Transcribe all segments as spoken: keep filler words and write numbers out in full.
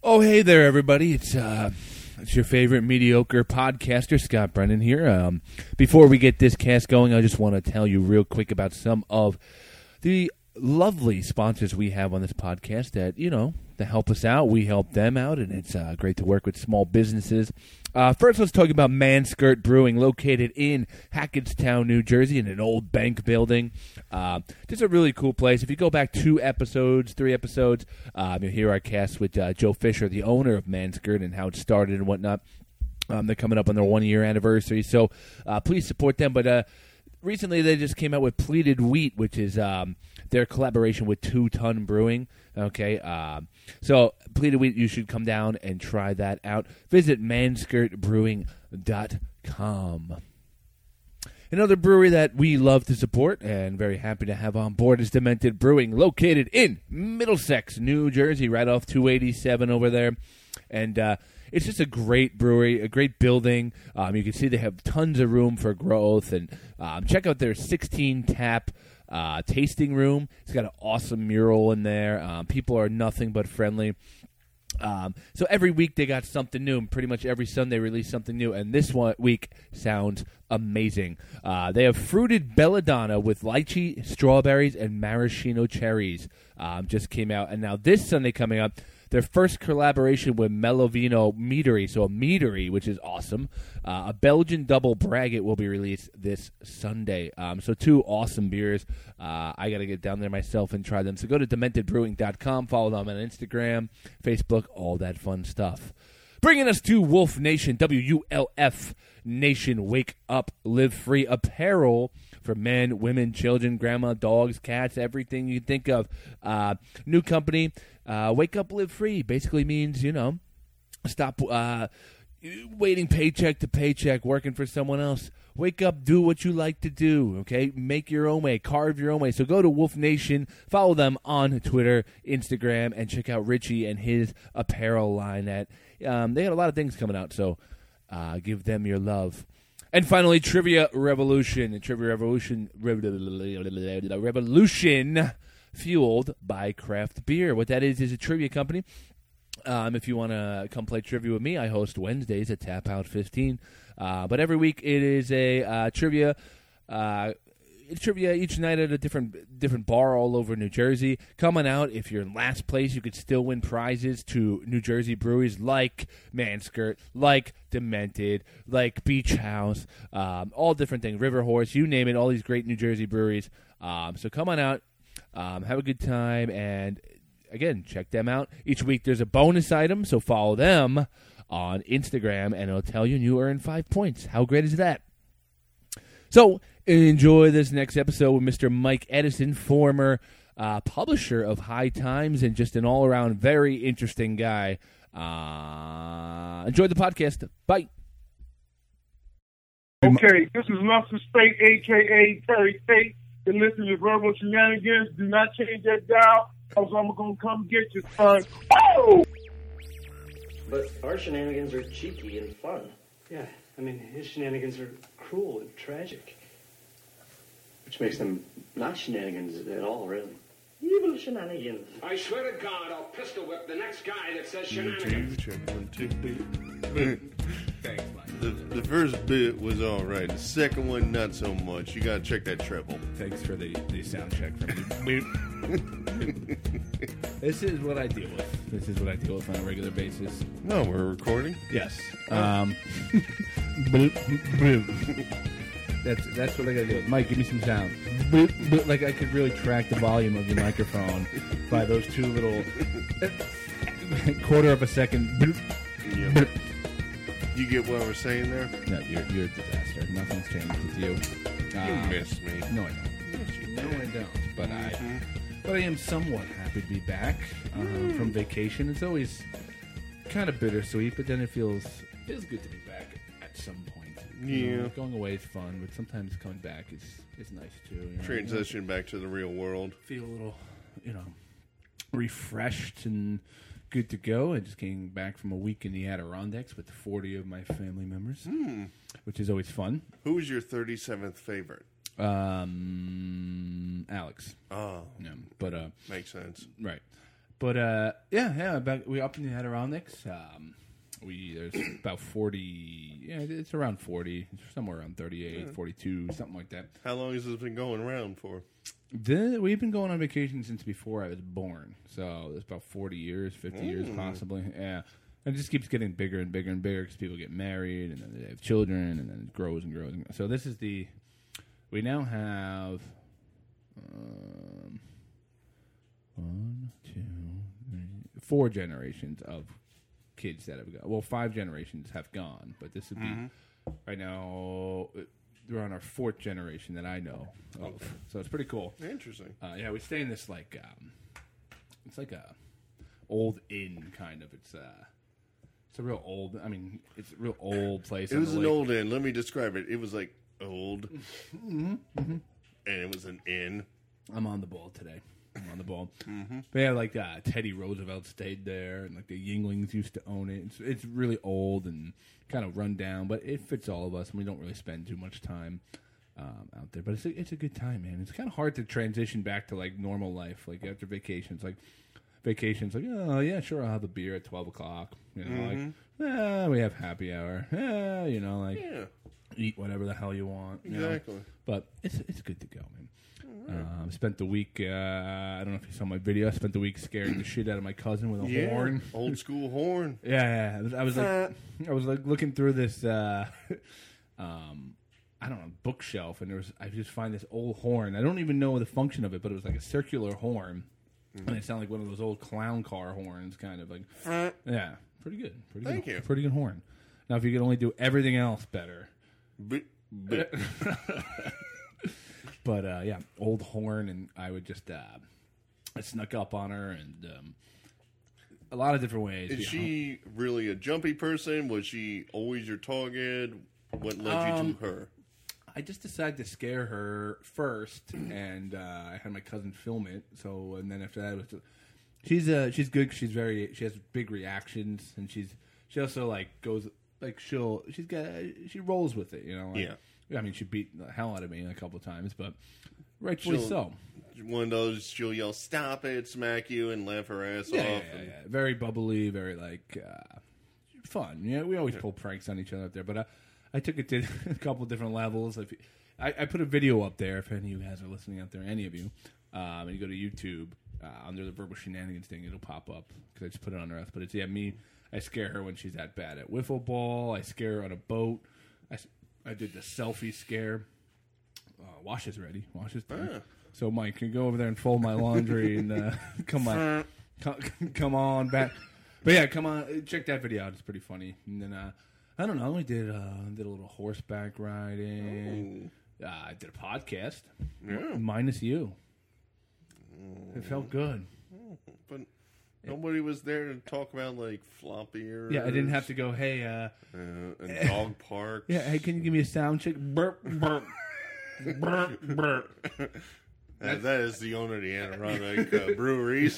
Oh, hey there, everybody. It's uh, it's your favorite mediocre podcaster, Scott Brennan here. Um, before we get this cast going, I just want to tell you real quick about some of the lovely sponsors we have on this podcast that, you know, to help us out. We help them out, and it's uh, great to work with small businesses. Uh, first, let's talk about Manskirt Brewing, located in Hackettstown, New Jersey, in an old bank building. Uh, just a really cool place. If you go back two episodes, three episodes, um, you'll hear our cast with uh, Joe Fisher, the owner of Manskirt, and how it started and whatnot. Um, they're coming up on their one-year anniversary, so uh, please support them. But uh, recently, they just came out with Pleated Wheat, which is um, their collaboration with Two Ton Brewing. Okay, uh, so Pleated Wheat, you should come down and try that out. Visit manskirt brewing dot com. Another brewery that we love to support and very happy to have on board is Demented Brewing, located in Middlesex, New Jersey, right off two eighty-seven over there. And uh, it's just a great brewery, a great building. Um, you can see they have tons of room for growth. And um, check out their sixteen tap Uh, tasting room. It's got an awesome mural in there. Um, people are nothing but friendly. Um, so every week they got something new, and pretty much every Sunday release something new. And this one week sounds amazing. Uh, they have fruited belladonna with lychee, strawberries, and maraschino cherries. Um, just came out, and now this Sunday coming up, their first collaboration with Melovino Meadery, so a meadery, which is awesome. Uh, a Belgian double braggot will be released this Sunday. Um, so two awesome beers. Uh, I got to get down there myself and try them. So go to demented brewing dot com, follow them on Instagram, Facebook, all that fun stuff. Bringing us to Wolf Nation, W U L F Nation, Wake Up, Live Free apparel for men, women, children, grandma, dogs, cats, everything you can think of. Uh, new company, uh, Wake Up, Live Free, basically means, you know, stop uh, waiting paycheck to paycheck, working for someone else. Wake up, do what you like to do, okay? Make your own way, carve your own way. So go to Wolf Nation, follow them on Twitter, Instagram, and check out Richie and his apparel line. At um, they got a lot of things coming out, so uh, give them your love. And finally, Trivia Revolution. Trivia Revolution, Revolution fueled by craft beer. What that is is a trivia company. Um, if you want to come play trivia with me, I host Wednesdays at Tap Out fifteen. Uh, but every week it is a uh, trivia uh, trivia each night at a different different bar all over New Jersey. Coming out, if you're in last place, you could still win prizes to New Jersey breweries like Manskirt, like Demented, like Beach House, um, all different things, River Horse, you name it, all these great New Jersey breweries. Um, so come on out, um, have a good time, and again, check them out. Each week there's a bonus item, so follow them on Instagram, and it'll tell you and you earn five points. How great is that? So enjoy this next episode with Mister Mike Edison, former uh, publisher of High Times and just an all-around very interesting guy. Uh, enjoy the podcast. Bye. Okay, this is Luster Spate, a k a. Terry Tate. You're listening to Verbal Shenanigans. Do not change that dial, or I'm going to come get you, son. Oh! But our shenanigans are cheeky and fun. Yeah, I mean, his shenanigans are cruel and tragic. Which makes them not shenanigans at all, really. Evil shenanigans. I swear to God, I'll pistol whip the next guy that says shenanigans. Thanks, Mike. The, the first bit was all right. The second one, not so much. You gotta check that treble. Thanks for the, the sound check from me. This is what I deal with. This is what I deal with on a regular basis. No, we're recording. Yes. Um, that's that's what I gotta do with. Mike, give me some sound. Like I could really track the volume of your microphone by those two little quarter of a second. Yep. You get what we're saying there? No, you're you're a disaster. Nothing's changed with you. You Um, miss me. No, I don't. No, I don't. But I, but I am somewhat happy to be back um, from vacation. It's always kind of bittersweet, but then it feels feels good to be back at some point. You Yeah. know, going away is fun, but sometimes coming back is is nice too. You know? Transition back to the real world. Feel a little, you know, refreshed and good to go. I just came back from a week in the Adirondacks with forty of my family members, Hmm. which is always fun. Who was your thirty-seventh favorite? Um, Alex. Oh, Yeah, but uh, makes sense. right. But uh, yeah, yeah, back, we up in the Adirondacks. Um, we there's about forty. Yeah, it's around forty, somewhere around thirty-eight, yeah. forty-two, something like that. How long has this been going around for? The, we've been going on vacation since before I was born, so it's about forty years, fifty mm. years possibly. Yeah, and it just keeps getting bigger and bigger and bigger because people get married and then they have children and then it grows and grows. And so this is the. We now have. Um, one, two, three, four generations of kids that have gone. Well, five generations have gone, but this would be mm-hmm. right now. We're on our fourth generation that I know of, okay. So it's pretty cool. Interesting. Uh, yeah, we stay in this like um, it's like a old inn kind of. It's uh, it's a real old. I mean, it's a real old place. It was an lake. Old inn. Let me describe it. It was like old, mm-hmm. Mm-hmm. and it was an inn. I'm on the ball today. I'm on the ball. Mm-hmm. But yeah, like uh, Teddy Roosevelt stayed there, and like the Yinglings used to own it. It's, it's really old and kind of run down, but it fits all of us, and we don't really spend too much time um, out there. But it's a, it's a good time, man. It's kind of hard to transition back to like normal life, like after vacations. Like vacations, like oh yeah, sure, I'll have a beer at twelve o'clock. You know, mm-hmm. like eh, we have happy hour. Eh, you know, like yeah. eat whatever the hell you want. You exactly. know? But it's it's good to go, man. I um, spent the week, uh, I don't know if you saw my video, I spent the week scaring the shit out of my cousin with a yeah, horn. Old school horn. Yeah, yeah. I was, I was like, I was like looking through this, uh, um, I don't know, bookshelf, and there was, I just find this old horn. I don't even know the function of it, but it was like a circular horn. Mm-hmm. And it sounded like one of those old clown car horns, kind of like, yeah, pretty good. Pretty Thank good, you. Pretty good horn. Now, if you could only do everything else better. But, but. But, uh, yeah, old horn, and I would just, uh, I snuck up on her, and um, a lot of different ways. Is she hung. really a jumpy person? Was she always your target? What led um, you to her? I just decided to scare her first, and uh, I had my cousin film it. So, and then after that, it was, she's uh, she's good. 'Cause she's very, she has big reactions, and she's she also like goes like she'll she's got she rolls with it, you know. Like, yeah. I mean, she beat the hell out of me a couple of times, but rightfully she'll, so. One of those, she'll yell, stop it, smack you, and laugh her ass yeah, off. Yeah, and... yeah. Very bubbly, very, like, uh, fun. Yeah, we always pull pranks on each other up there, but I, I took it to a couple of different levels. If you, I, I put a video up there, if any of you guys are listening out there, any of you, um, and you go to YouTube, uh, under the Verbal Shenanigans thing, it'll pop up, because I just put it on Earth. But it's, yeah, me, I scare her when she's that bad at wiffle ball. I scare her on a boat. I I did the selfie scare. Uh, wash is ready. Wash is done. Ah. So, Mike, can you go over there and fold my laundry and uh, come on, come, come on back. But yeah, come on, check that video out. It's pretty funny. And then uh, I don't know. We did uh, did a little horseback riding. Uh, I did a podcast. Yeah. Minus you. It felt good. But nobody was there to talk about, like, floppy ears. Yeah, I didn't have to go, hey, uh... uh and dog parks. Yeah, hey, can you give me a sound check? Burp, burp. Burp, burp. Uh, that is the owner of the Adirondack uh, breweries.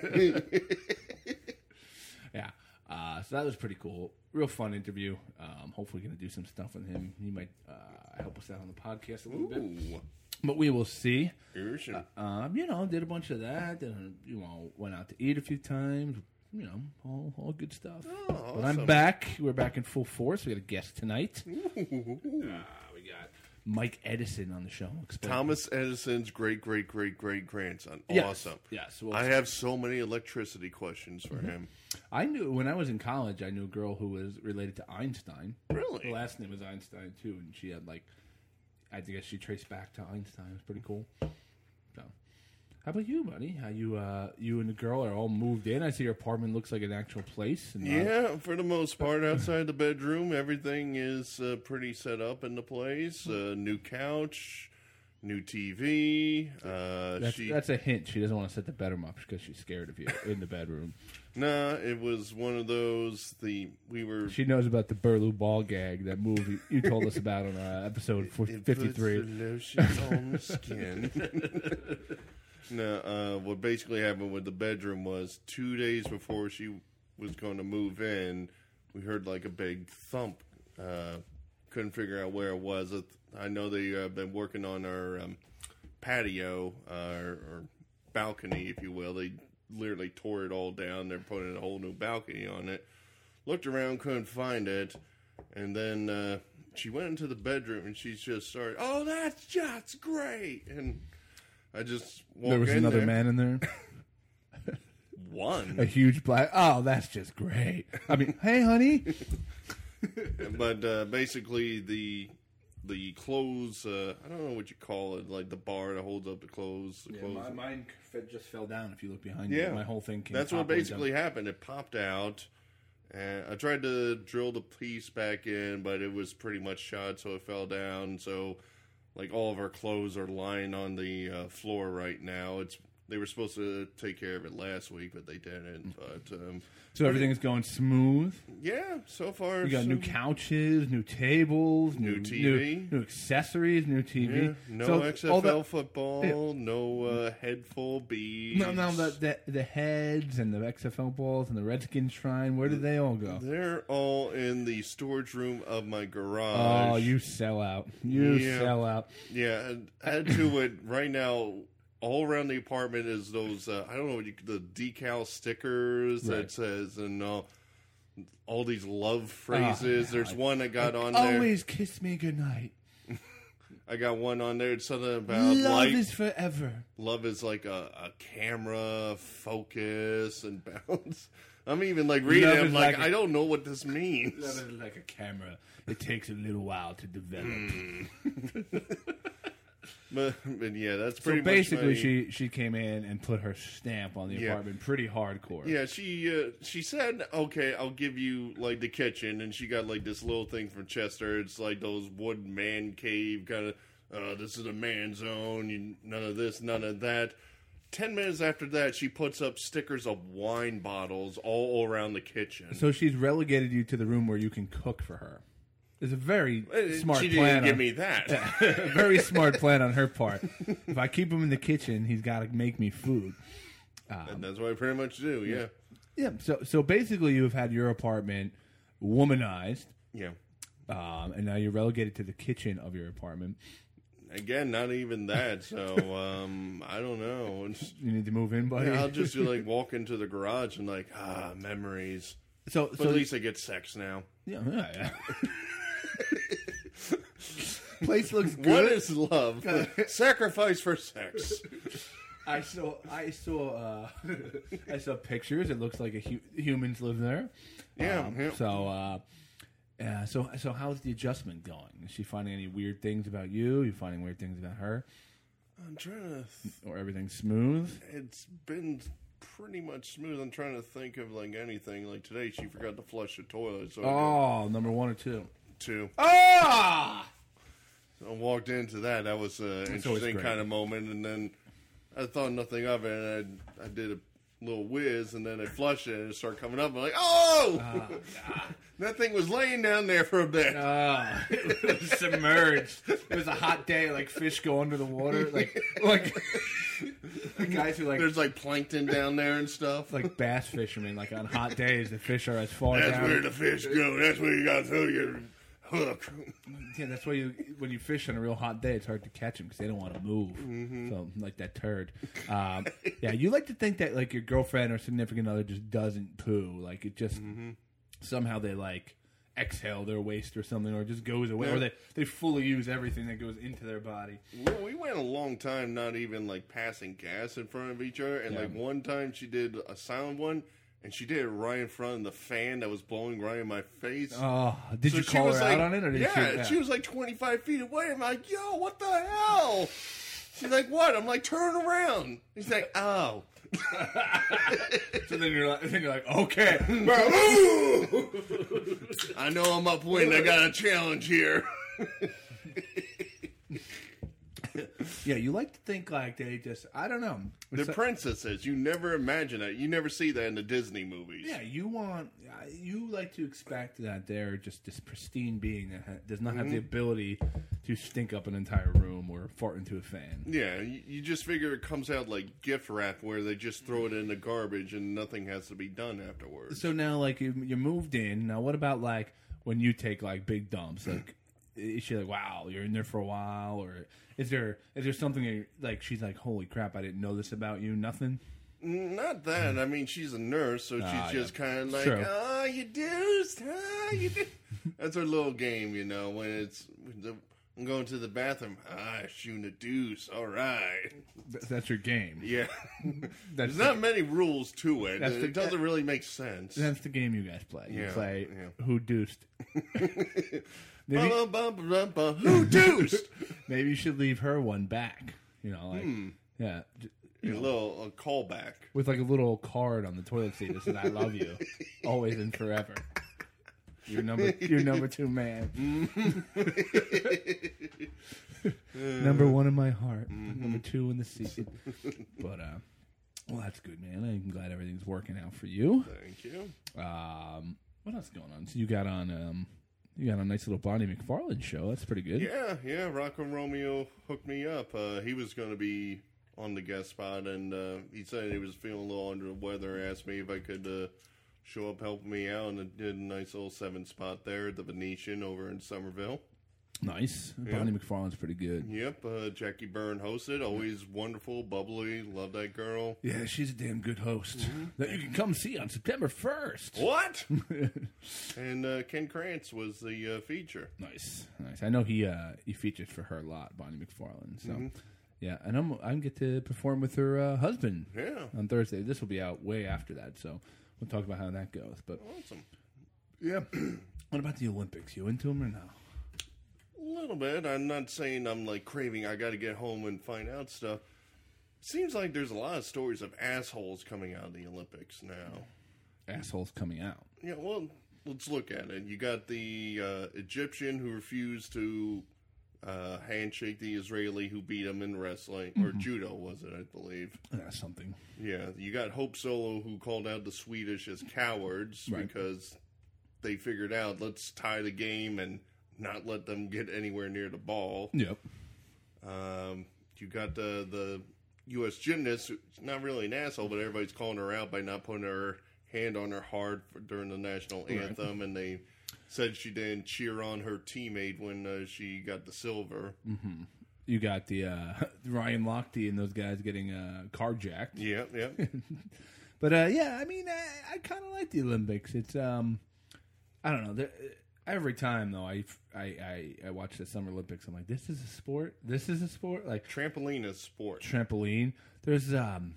Yeah. Uh, so that was pretty cool. Real fun interview. Um, hopefully going to do some stuff with him. He might uh, help us out on the podcast a little Ooh. bit. But we will see. Uh, um, you know, did a bunch of that. Then, you know, went out to eat a few times. You know, all, all good stuff. Oh, but awesome. I'm back. We're back in full force. We got a guest tonight. Ooh. Uh, we got Mike Edison on the show. Explain Thomas me. Edison's great, great, great, great grandson. Yes. Awesome. Yes. Well, I have so many electricity questions for mm-hmm. him. I knew, when I was in college, I knew a girl who was related to Einstein. Really? Her last name was Einstein, too. And she had, like, I guess she traced back to Einstein. It was pretty cool. So, how about you, buddy? How you, uh, you and the girl are all moved in? I see your apartment looks like an actual place. And, uh, yeah, for the most part, outside the bedroom, everything is uh, pretty set up in the place. Uh, new couch, new T V. Uh, that's, she, that's a hint. She doesn't want to set the bedroom up because she's scared of you in the bedroom. Nah, it was one of those. The we were. She knows about the Burloo ball gag, that movie you told us about on uh, episode fifty-three. It puts the lotion on the skin. No, uh, what basically happened with the bedroom was two days before she was going to move in, we heard like a big thump. Uh, couldn't figure out where it was. I know they have uh, been working on our um, patio, uh, or, or balcony, if you will. They literally tore it all down. They're putting a whole new balcony on it. Looked around, couldn't find it. And then uh, she went into the bedroom and she's just started, oh, that's just great. And I just walked There was in another there. man in there. One. A huge black. Oh, that's just great. I mean, hey, honey. But uh, basically, the the clothes, uh, I don't know what you call it, like the bar that holds up the clothes. The Yeah, clothes. my, mine fit- just fell down. If you look behind Yeah. you, my whole thing came. That's what toppling basically down. happened. It popped out. And I tried to drill the piece back in, but it was pretty much shot, so it fell down. So, like, all of our clothes are lying on the uh, floor right now. It's They were supposed to take care of it last week, but they didn't. But um, So everything is going smooth. yeah, so far You got so- new couches, new tables, new, New T new, V. new accessories, new T V. Yeah, no So X all F L the- football, no uh, head full beads. No, no, the, the the heads and the X F L balls and the Redskins shrine. Where did they all go? They're all in the storage room of my garage. Oh, you sell out. You Yeah. sell out. Yeah, and add to it right now. All around the apartment is those uh, I don't know what you, the decal stickers Right. that says and uh, all these love phrases. Oh, There's God. one I got on there. Always kiss me goodnight. I got one on there. It's something about Love light. is forever. Love is like a, a camera focus and bounce. I'm even like reading. Love it, I'm is like, like a- I don't know what this means. Love is like a camera. It takes a little while to develop. But, but yeah, that's So pretty basically, much my, she she came in and put her stamp on the Yeah. apartment pretty hardcore. Yeah, she uh, she said, "Okay, I'll give you like the kitchen," and she got like this little thing from Chester. It's like those wood man cave kind of. Uh, this is a man zone. You, none of this, none of that. Ten minutes after that, she puts up stickers of wine bottles all around the kitchen. So she's relegated you to the room where you can cook for her. It's a very Uh, smart she plan. didn't give on- me that. a very smart plan on her part. If I keep him in the kitchen, he's got to make me food. And that's what I pretty much do. Yeah, Yeah. So so basically, you've had your apartment womanized, yeah. um, and now you're relegated to the kitchen of your apartment. Again, not even that. So um, I don't know. It's- You need to move in, buddy. I'll just like walk into the garage and like ah memories. so But so at least I get sex now. yeah, yeah, yeah. Place looks What good. is love? Sacrifice for sex. I saw I saw uh, I saw pictures. It looks like a hu- humans live there. Yeah, Um, yeah. So uh, yeah. So so how's the adjustment going? Is she finding any weird things about you? You finding weird things about her, I'm trying to. Th- or everything's smooth? it's been pretty much smooth. I'm trying to think of like anything. Like today, she forgot to flush the toilet. So I Oh, number one or two. got two. Ah. I walked into that. That was an always interesting great. kind of moment. And then I thought nothing of it. And I, I did a little whiz. And then I flushed it and it started coming up. I'm like, oh! That thing was laying down there for a bit. Ah, it was submerged. It was a hot day, like fish go under the water, like like, like guys who like There's like plankton down there and stuff. like bass fishermen. Like on hot days, the fish are as far That's down. where the fish go. That's where you got to throw your hook. Yeah, that's why you when you fish on a real hot day, it's hard to catch them because they don't want to move. Mm-hmm. So like that turd. Um, yeah, you like to think that like your girlfriend or significant other just doesn't poo. Like it just Mm-hmm. somehow they like exhale their waste or something, or it just goes away, Yeah. or they they fully use everything that goes into their body. Well, we went a long time not even like passing gas in front of each other. And Yeah. like one time she did a silent one. And she did it right in front of the fan that was blowing right in my face. Oh, did So you she call her was like, out on it, or did yeah, she? she was like twenty-five feet away. I'm like, yo, what the hell? She's like, what? I'm like, turn around. He's like, oh. So then you're like, then you're like, okay, I know I'm upwind. I got a challenge here. yeah. You like to think like they just, I don't know. The It's like- princesses, you never imagine that. You never see that in the Disney movies. Yeah, you want uh, you like to expect that they're just this pristine being that ha- does not have Mm-hmm. the ability to stink up an entire room or fart into a fan. Yeah, you, you just figure it comes out like gift wrap where they just throw it in the garbage and nothing has to be done afterwards. So now, like you, you moved in. Now, what about like when you take like big dumps? Like, is she like, wow, you're in there for a while, or is there is there something that, like she's like, holy crap, I didn't know this about you? Nothing. Not that. I mean, she's a nurse, so she's Ah, just yeah. kind of like, True. oh, you deuced, ah, you deuced. That's her little game, you know, when it's, when the, I'm going to the bathroom, ah, shooting a deuce, all right. Th- That's your game. Yeah. That's There's the, not many rules to it. That's It the- doesn't really make sense. that's the game you guys play. You Yeah, play yeah. who deuced. maybe, Ba, ba, ba, ba, who deuced? maybe you should leave her one back. You know, like Hmm. yeah, j- A little a callback. with like a little card on the toilet seat that says "I love you, always and forever." You're number, you're number two man. Number one in my heart, number two in the seat. But uh, well, that's good, man. I'm glad everything's working out for you. Thank you. Um, what else is going on? So you got on, um, you got a nice little Bonnie McFarlane show. That's pretty good. Yeah, yeah. Rocco Romeo hooked me up. Uh, he was going to be on the guest spot, and uh, he said he was feeling a little under the weather. Asked me if I could uh, show up, help me out, and I did a nice little seven spot there at the Venetian over in Somerville. Nice. Bonnie McFarlane's pretty good. Yep, uh, Jackie Byrne hosted. Always wonderful, bubbly. Love that girl. Yeah, she's a damn good host that you can come see on September first. What? And uh, Ken Krantz was the uh, feature. Nice, nice. I know he uh, he features for her a lot, Bonnie McFarlane. So, yeah, and I'm I get to perform with her uh, husband. Yeah. On Thursday. This will be out way after that, so we'll talk about how that goes. But Awesome. yeah, what about the Olympics? You into them or no? A little bit. I'm not saying I'm like craving. I got to get home and find out stuff. Seems like there's a lot of stories of assholes coming out of the Olympics now. Assholes coming out. Yeah, well, let's look at it. You got the uh, Egyptian who refused to uh, handshake the Israeli who beat him in wrestling, or judo, was it, I believe. That's something. Yeah, you got Hope Solo who called out the Swedish as cowards Right. because they figured out, let's tie the game and not let them get anywhere near the ball. Yep. Um, you got the the U S gymnast, who's not really an asshole, but everybody's calling her out by not putting her hand on her heart for, during the national anthem, and they said she didn't cheer on her teammate when uh, she got the silver. You got the uh, Ryan Lochte and those guys getting uh, carjacked. Yeah, yeah. But uh, yeah, I mean, I, I kind of like the Olympics. It's um, I don't know. There, every time though, I, I I I watch the Summer Olympics, I'm like, this is a sport. This is a sport. Like Trampoline is sport. trampoline. There's um,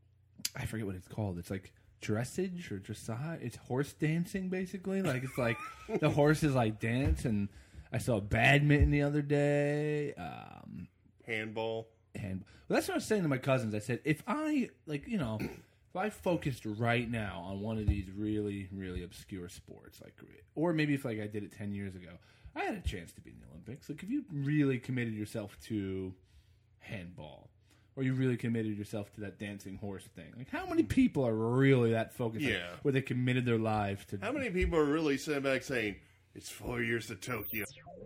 I forget what it's called. It's like dressage or dressage. It's horse dancing, basically. Like it's like the horses like dance. And I saw badminton the other day. Um, Handball. and well, that's what I was saying to my cousins. I said, if I like, you know, if I focused right now on one of these really, really obscure sports, like, or maybe if like I did it ten years ago, I had a chance to be in the Olympics. Like, if you really committed yourself to handball, or you really committed yourself to that dancing horse thing, like, how many people are really that focused? like, Yeah. where they committed their lives to. How many people are really sitting back saying, it's four years to Tokyo?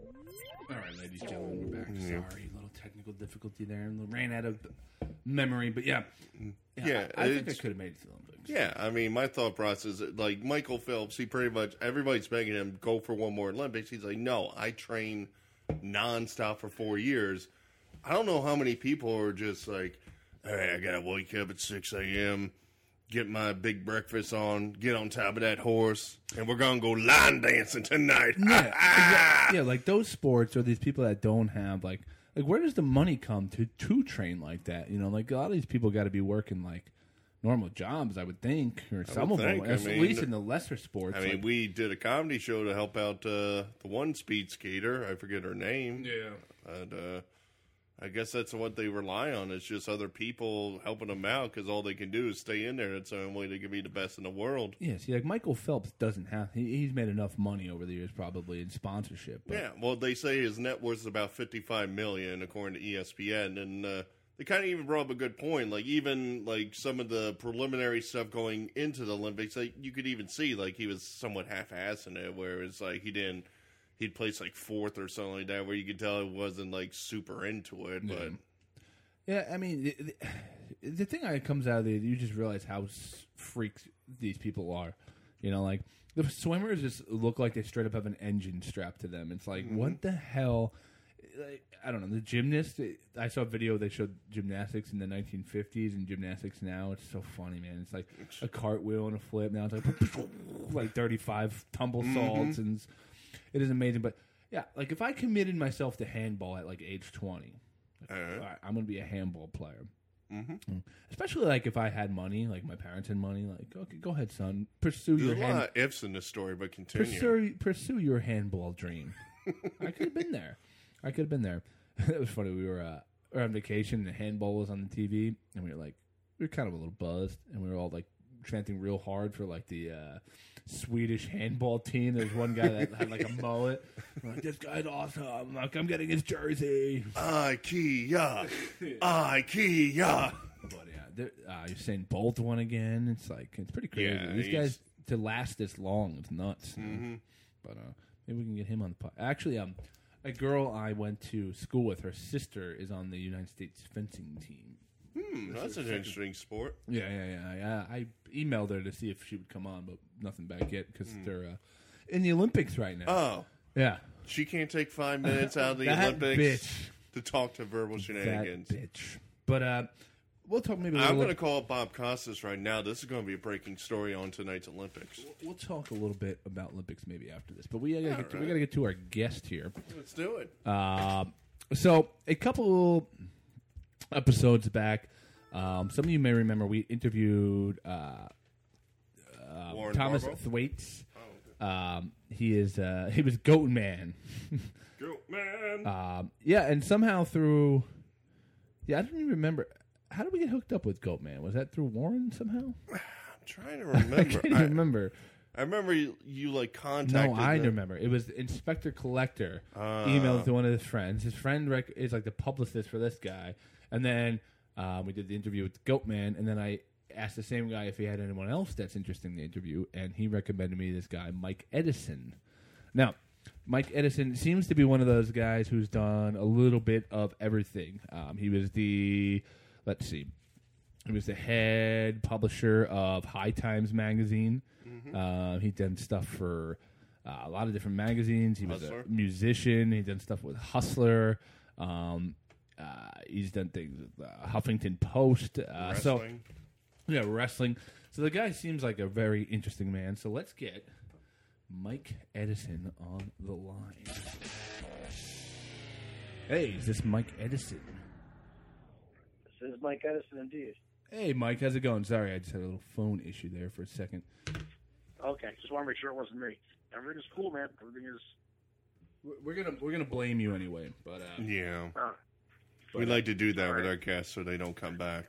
All right, ladies and gentlemen, we're back. Sorry, a little technical difficulty there, and ran out of memory. But yeah, Yeah, I, I think I it's- could have made it to the Olympics. Yeah, I mean, my thought process, like Michael Phelps, he pretty much, everybody's begging him, go for one more Olympics. He's like, no, I train nonstop for four years. I don't know how many people are just like, all right, I got to wake up at six a.m., get my big breakfast on, get on top of that horse, and we're going to go line dancing tonight. Yeah, yeah, yeah, like those sports or these people that don't have like like where does the money come to to train like that? You know, like a lot of these people got to be working like normal jobs, I would think, or some of think. them, I at mean, least in the lesser sports. I mean, like- we did a comedy show to help out uh, the one speed skater. I forget her name. yeah, And uh, I guess that's what they rely on. It's just other people helping them out because all they can do is stay in there. That's the only way they can be the best in the world. yeah. See, like Michael Phelps doesn't have. He, he's made enough money over the years, probably in sponsorship. But Yeah, well, they say his net worth is about fifty-five million dollars, according to E S P N, and uh, they kind of even brought up a good point. Like even like some of the preliminary stuff going into the Olympics, like you could even see like he was somewhat half-assing it, where it's like he didn't. He'd place like fourth or something like that, where you could tell he wasn't like super into it. But Yeah, I mean, the, the, the thing that comes out of it, you just realize how s- freaks these people are. You know, like the swimmers just look like they straight up have an engine strapped to them. It's like, what the hell? like, I don't know, the gymnast. I saw a video. They showed gymnastics in the nineteen fifties and gymnastics now. It's so funny, man. It's like a cartwheel and a flip. Now it's like like thirty-five tumble salts, mm-hmm. and it's, it is amazing. But yeah, like if I committed myself to handball at like age twenty, like, uh-huh. all right, I'm going to be a handball player. Mm-hmm. Especially like if I had money, like my parents had money, like okay, go ahead, son, pursue There's your a hand- lot of ifs in this story, but continue. Pursue, pursue your handball dream. I could have been there. I could have been there. It was funny. We were, uh, we were on vacation, and the handball was on the T V, and we were like, we were kind of a little buzzed, and we were all like chanting real hard for like the uh, Swedish handball team. There's one guy that had like a mullet. We're like, this guy's awesome. Like, I'm getting his jersey. IKEA. IKEA. But yeah, uh, you're saying Bolt won again. It's like, it's pretty crazy. Yeah, These he's... guys, to last this long, it's nuts. Mm-hmm. But uh, maybe we can get him on the pod. Actually, um, a girl I went to school with, her sister is on the United States fencing team. Hmm, that's an interesting sport. Yeah, yeah, yeah. yeah. I emailed her to see if she would come on, but nothing back yet because mm. they're uh, in the Olympics right now. Oh. Yeah. She can't take five minutes out of the Olympics bitch. to talk to verbal shenanigans. That bitch. But uh, we'll talk maybe a I'm little... going to call Bob Costas right now. This is going to be a breaking story on tonight's Olympics. We'll talk a little bit about Olympics maybe after this. But we got to get, right. to, get to our guest here. Let's do it. Uh, so a couple episodes back... Um, some of you may remember we interviewed uh, uh, Thomas Barbo? Thwaites. Oh, okay. um, he is uh, he was Goat Man. Goat Man. Um, yeah, and somehow through yeah, I don't even remember. How did we get hooked up with Goat Man? Was that through Warren somehow? I'm trying to remember. I can't even I, remember. I remember you, you like contacted. No, I them. remember. It was Inspector Collector uh, emailed to one of his friends. His friend rec- is like the publicist for this guy, and then. Um, we did the interview with Goatman, and then I asked the same guy if he had anyone else that's interested in the interview, and he recommended me this guy, Mike Edison. Now, Mike Edison seems to be one of those guys who's done a little bit of everything. Um, he was the, let's see, he was the head publisher of High Times magazine. Mm-hmm. Uh, he'd done stuff for uh, a lot of different magazines. He Hustler. was a musician. He'd done stuff with Hustler. Um Uh, he's done things with uh, Huffington Post. Uh, wrestling. So, yeah, wrestling. So the guy seems like a very interesting man. So let's get Mike Edison on the line. Hey, is this Mike Edison? This is Mike Edison, indeed. Hey, Mike, how's it going? Sorry, I just had a little phone issue there for a second. Okay, just want to make sure it wasn't me. Everything is cool, man. Everything is... We're gonna we're gonna blame you anyway, but uh, yeah. Uh, We like to do that with our guests so they don't come back.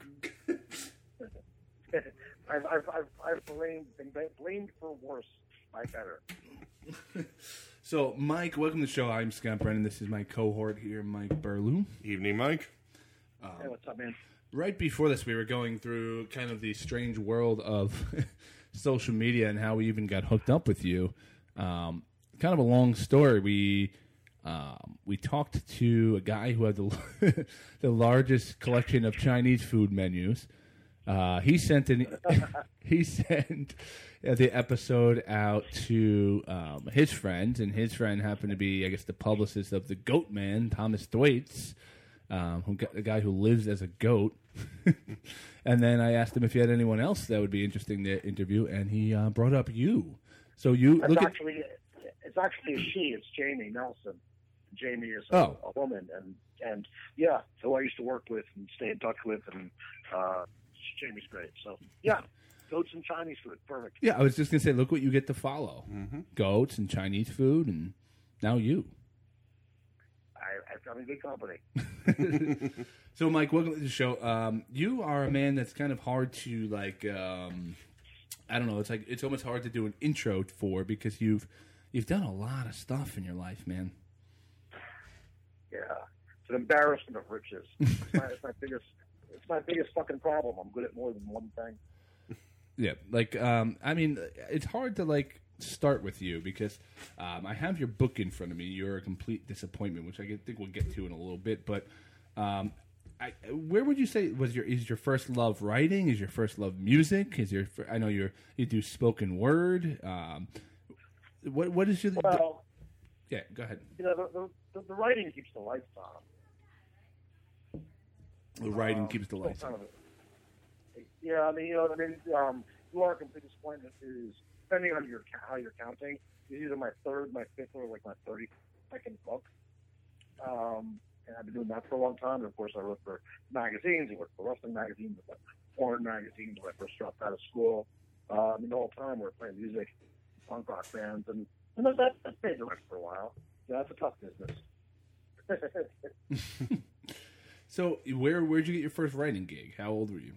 I've, I've, I've, I've blamed, been blamed for worse by better. So, Mike, welcome to the show. I'm Scott Brennan. This is my cohort here, Mike Burlew. Evening, Mike. Um, hey, what's up, man? Right before this, we were going through kind of the strange world of social media and how we even got hooked up with you. Um, kind of a long story. We... Um, we talked to a guy who had the the largest collection of Chinese food menus. Uh, he sent an he sent uh, the episode out to um, his friends, and his friend happened to be, I guess, the publicist of the Goat Man, Thomas Thwaites, um, who got, the guy who lives as a goat. And then I asked him if he had anyone else that would be interesting to interview, and he uh, brought up you. So you It's look actually at, it's actually a she. It's Jamie Nelson. Jamie is a, Oh. a woman, and and yeah, who I used to work with and stay in touch with, and uh, Jamie's great. So yeah, goats and Chinese food, perfect. yeah, I was just gonna say, look what you get to follow: Mm-hmm. goats and Chinese food, and now you. I, I, I'm in good company. So, Mike, welcome to the show. Um, you are a man that's kind of hard to like. Um, I don't know. It's like it's almost hard to do an intro for because you've you've done a lot of stuff in your life, man. Yeah, it's an embarrassment of riches. It's my, it's my biggest. It's my biggest fucking problem. I'm good at more than one thing. Yeah, like um, I mean, it's hard to like start with you because um, I have your book in front of me. You're a complete disappointment, which I think we'll get to in a little bit. But um, I, where would you say was your is your first love writing? Is your first love music? Is your I know you you do spoken word. Um, what what is your Well, Yeah, go ahead. You know, the, the, the writing keeps the lights on. The writing Um, keeps the still lights kind on. of a- yeah, I mean, you know, I mean, um, you are a complete disappointment is depending on your how you're counting. It's either my third, my fifth, or like my thirty-second book. Um, and I've been doing that for a long time. And of course, I wrote for magazines. I worked for wrestling magazines, I porn magazines when I first dropped out of school. Uh, I mean, the whole time we were playing music, punk rock bands, and, and that, that, that paid the rent for a while. Yeah, that's a tough business. So, where where'd you get your first writing gig? How old were you?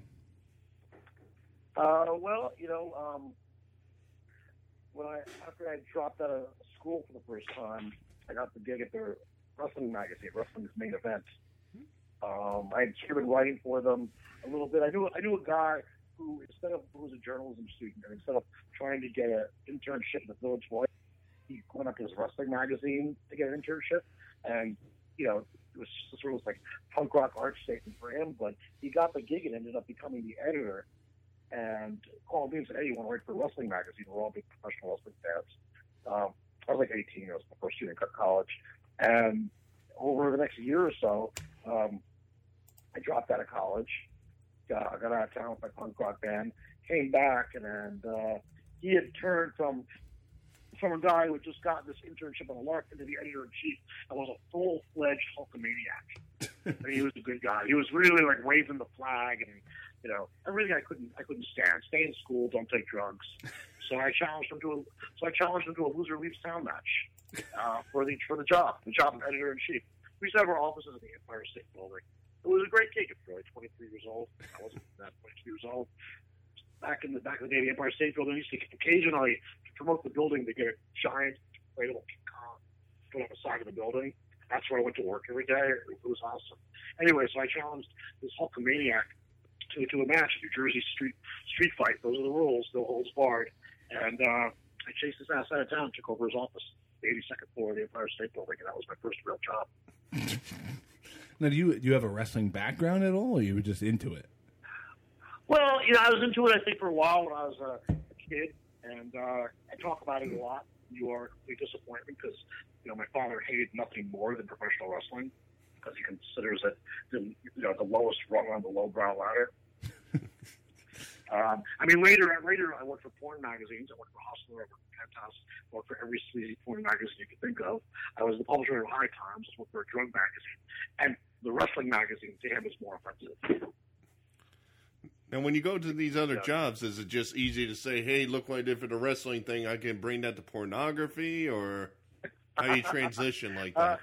Uh, well, you know, um, when I after I dropped out of school for the first time, I got the gig at their wrestling magazine, Wrestling's Main Event. Um, I had started writing for them a little bit. I knew I knew a guy who instead of who was a journalism student, and instead of trying to get an internship at the Village Voice, he went up to his wrestling magazine to get an internship, and you know. It was sort of like punk rock art statement for him, but he got the gig and ended up becoming the editor. And called me and said, "Hey, you want to write for a wrestling magazine? We're all big professional wrestling fans." Um, I was like eighteen. I was my first year in college, and over the next year or so, um, I dropped out of college. Got, I got out of town with my punk rock band. Came back, and, and uh, he had turned from from a guy who had just gotten this internship on a lark into the editor-in-chief and was a full-fledged Hulkamaniac. I mean, he was a good guy. He was really, like, waving the flag and, you know, everything I couldn't I couldn't stand. Stay in school, don't take drugs. So I challenged him to a, so I challenged him to a loser leaves town match uh, for the for the job, the job of editor-in-chief. We used to have our offices in the Empire State Building. It was a great gig. I was like twenty-three years old. I wasn't that twenty-two years old. Back in the back of the day, the Empire State Building used to occasionally to promote the building to get a giant inflatable con put on the side of the building. That's where I went to work every day. It was awesome. Anyway, so I challenged this Hulkamaniac to to a match, New Jersey street street fight. Those are the rules, no holds barred. And uh, I chased his ass out of town, took over his office, the eighty-second floor of the Empire State Building, and that was my first real job. Now, do you do you have a wrestling background at all, or you were just into it? Well, you know, I was into it, I think, for a while when I was a, a kid, and uh, I talk about it a lot. You are a complete disappointment because, you know, my father hated nothing more than professional wrestling because he considers it, the, you know, the lowest rung on the lowbrow ladder. um, I mean, later, later, I worked for porn magazines. I worked for Hustler, I worked for Penthouse, I worked for every sleazy porn magazine you could think of. I was the publisher of High Times, I worked for a drug magazine, and the wrestling magazine to him is more offensive. Now, when you go to these other jobs, is it just easy to say, hey, look what I did for the wrestling thing, I can bring that to pornography, or how do you transition like that? Uh,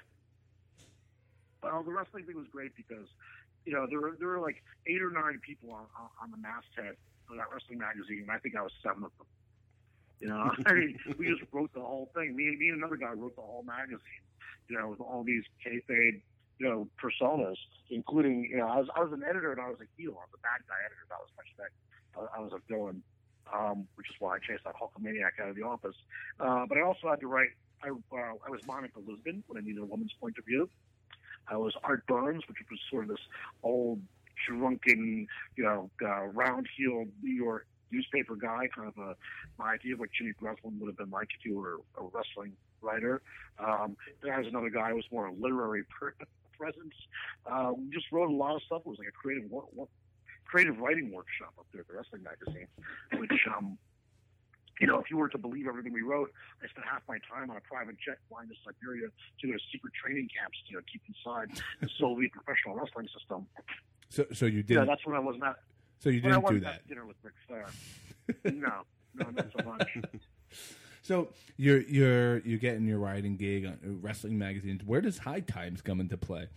well, the wrestling thing was great because, you know, there were there were like eight or nine people on, on the masthead of that wrestling magazine, and I think I was seven of them. You know, I mean, we just wrote the whole thing. Me, me and another guy wrote the whole magazine, you know, with all these kayfabe, you know, personas, including, you know, I was I was an editor and I was a heel. I was a bad guy editor. That was my spec. I, I was a villain, um, which is why I chased that Hulkamaniac out of the office. Uh, but I also had to write, I, uh, I was Monica Lisbon when I needed a woman's point of view. I was Art Burns, which was sort of this old, drunken, you know, uh, round-heeled New York newspaper guy, kind of a, my idea of what Jimmy Breslin would have been like if you were a wrestling writer. Um, then I was another guy who was more a literary per- presence. Uh, we just wrote a lot of stuff. It was like a creative work, work, creative writing workshop up there at the wrestling magazine, which, um, you know, if you were to believe everything we wrote, I spent half my time on a private jet flying to Siberia to go to secret training camps to, you know, keep inside the Soviet professional wrestling system. So, so you did. Yeah, that's when I wasn't at. So you when I didn't do wasn't that. at dinner with Ric Flair. no, no, not so much. So you're you're you're getting your writing gig on wrestling magazines. Where does High Times come into play?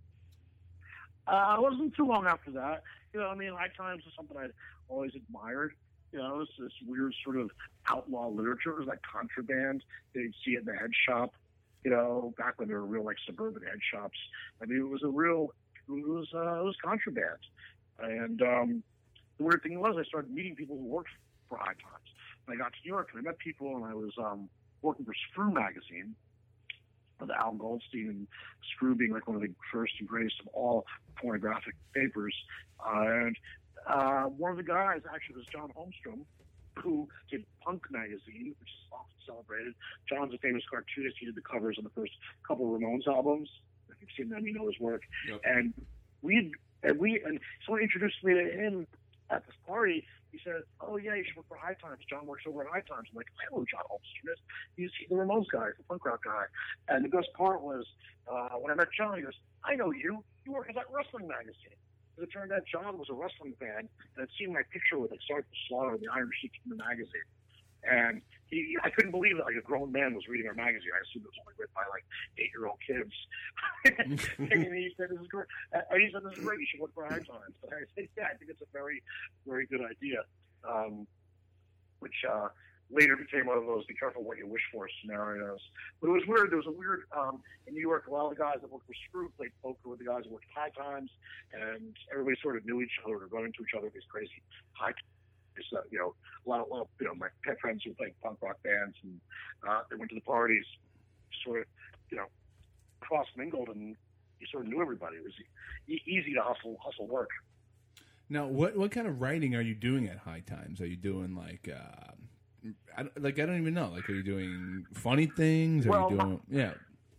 Uh, it wasn't too long after that. You know, I mean, High Times is something I'd always admired. You know, it's this weird sort of outlaw literature. It was like contraband. They'd see it in the head shop. You know, back when there were real like suburban head shops. I mean, it was a real, it was uh, it was contraband. And um, the weird thing was, I started meeting people who worked for High Times. When I got to New York, and I met people, and I was um, working for Screw magazine, with Al Goldstein, and Screw being like one of the first and greatest of all pornographic papers. Uh, and uh, one of the guys actually was John Holmstrom, who did Punk magazine, which is often celebrated. John's a famous cartoonist. He did the covers on the first couple of Ramones albums. If you've seen them, you know his work. Yep. And we and we and someone introduced me to him at this party. He said, "Oh yeah, you should work for High Times. John works over at High Times." I'm like, "I know who John Holmstrom is. He's, he's the Ramones guy, the punk rock guy." And the best part was uh, when I met John. He goes, "I know you. You work at that wrestling magazine." As it turned out, John was a wrestling fan and had seen my picture with like Sergeant Slaughter, the Iron Sheik in the magazine. And he, I couldn't believe that like a grown man was reading our magazine. I assumed it was only written by like eight-year-old kids. And he said, "This is great." And he said, "This is great. You should work for High Times." And I said, "Yeah, I think it's a very, very good idea." Um, which uh, later became one of those "be careful what you wish for" scenarios. But it was weird. There was a weird um, in New York. A lot of the guys that worked for Screw played poker with the guys that worked at High Times, and everybody sort of knew each other or run into each other. These crazy high. Uh, you know, a lot of, lot of, you know, my pet friends who played punk rock bands, and uh, they went to the parties, sort of, you know, cross mingled, and you sort of knew everybody. It was e- easy to hustle, hustle work. Now, what what kind of writing are you doing at High Times? Are you doing like, uh, I, don't- like I don't even know. Like, are you doing funny things? Are Well, you doing, yeah,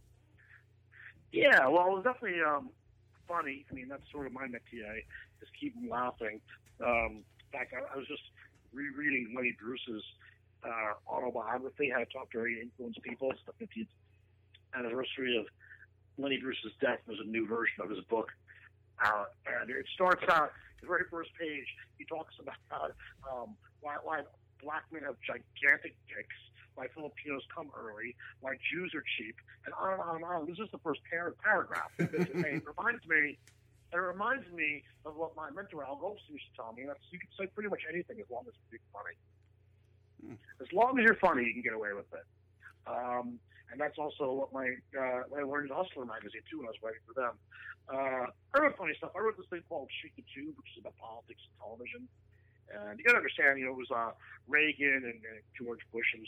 Yeah, well, it was definitely um, funny. I mean, that's sort of my métier, just keep them laughing. Um, in fact, I, I was just rereading Lenny Bruce's uh, autobiography, How to Talk to Very Influenced People. It's the fiftieth anniversary of Lenny Bruce's death. There's a new version of his book. Uh, and it starts out, the very first page, he talks about um, why, why black men have gigantic dicks, why Filipinos come early, why Jews are cheap, and on and on and on. This is the first par- paragraph. And it reminds me, it reminds me of what my mentor Al Goldstein used to tell me. That's, you can say pretty much anything as long as it's funny. Hmm. As long as you're funny, you can get away with it. Um, and that's also what my uh, what I learned in Hustler magazine too when I was writing for them. Uh, I wrote funny stuff. I wrote this thing called Shoot the Tube, which is about politics and television. And you got to understand, you know, it was uh, Reagan and, and George Bush. It was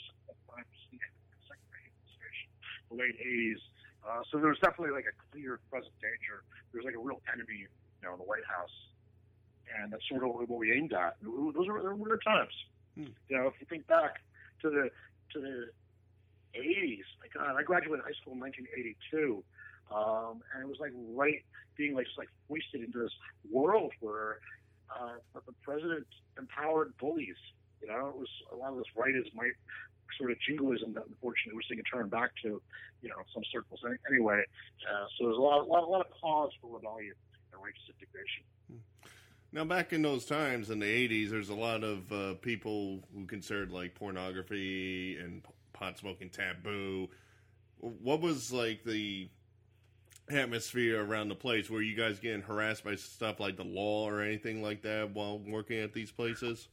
the late eighties. Uh, so there was definitely like a clear present danger. There was like a real enemy, you know, in the White House. And that's sort of what we aimed at. Those were, those were weird times. Hmm. You know, if you think back to the to the eighties, my God, I graduated high school in nineteen eighty-two. Um, and it was like right being like just like hoisted into this world where uh, the president empowered bullies. You know, it was a lot of this rightism, sort of jingoism that unfortunately we're seeing a turn back to, you know, some circles anyway. Uh, so there's a lot, a lot, a lot of cause for rebellion and righteous indignation. Now, back in those times in the eighties, there's a lot of uh, people who considered like pornography and pot smoking taboo. What was like the atmosphere around the place? Were you guys getting harassed by stuff like the law or anything like that while working at these places?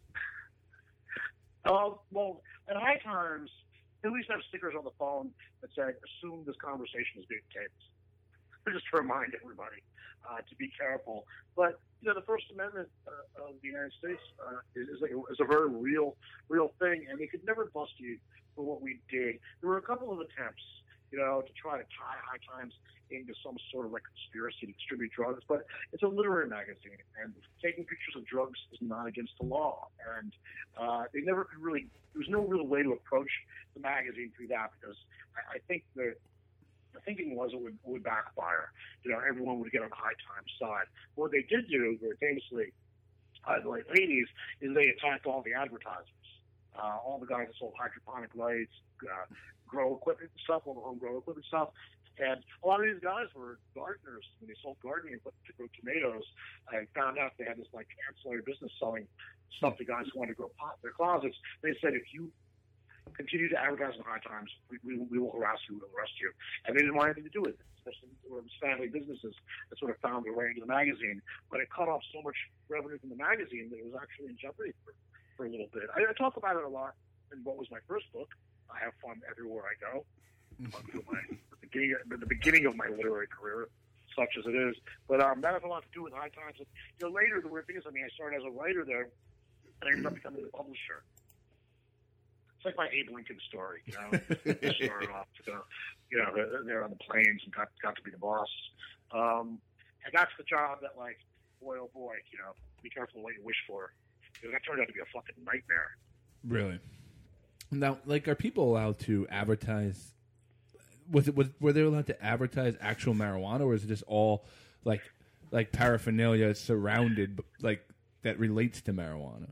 Uh, well, at High Times, they at least have stickers on the phone that say, "Assume this conversation is being taped." Just to remind everybody uh, to be careful. But you know, the First Amendment uh, of the United States uh, is, is like a, is a very real, real thing, and they could never bust you for what we did. There were a couple of attempts, you know, to try to tie High Times into some sort of like conspiracy to distribute drugs, but it's a literary magazine, and taking pictures of drugs is not against the law. And uh, they never could really, there was no real way to approach the magazine through that, because I, I think the the thinking was it would, it would backfire. You know, everyone would get on the High Times side. What they did do, very famously, uh, in the late eighties, is they attacked all the advertisers. Uh, all the guys that sold hydroponic lights, uh, grow equipment and stuff, all the home grow equipment stuff. And a lot of these guys were gardeners when they sold gardening equipment to grow tomatoes, and found out they had this like ancillary business selling stuff to guys who wanted to grow pot in their closets. They said, if you continue to advertise in the High Times, we, we, we will harass you, we will arrest you. And they didn't want anything to do with it, especially it was family businesses that sort of found their way into the magazine. But it cut off so much revenue from the magazine that it was actually in jeopardy for, for a little bit. I, I talk about it a lot in what was my first book, I Have Fun Everywhere I Go. Until my, the, beginning, the beginning of my literary career, such as it is. But um, that has a lot to do with High Times. And, you know, later, the weird thing is, I mean, I started as a writer there, and I ended up becoming a publisher. It's like my Abe Lincoln story, you know. They started off, you know, you know, they're on the plains and got got to be the boss. Um, and that's the job that, like, boy, oh boy, you know, be careful what you wish for. Because that turned out to be a fucking nightmare. Really? Now, like, are people allowed to advertise? Was it was were they allowed to advertise actual marijuana, or is it just all like like paraphernalia surrounded like that relates to marijuana?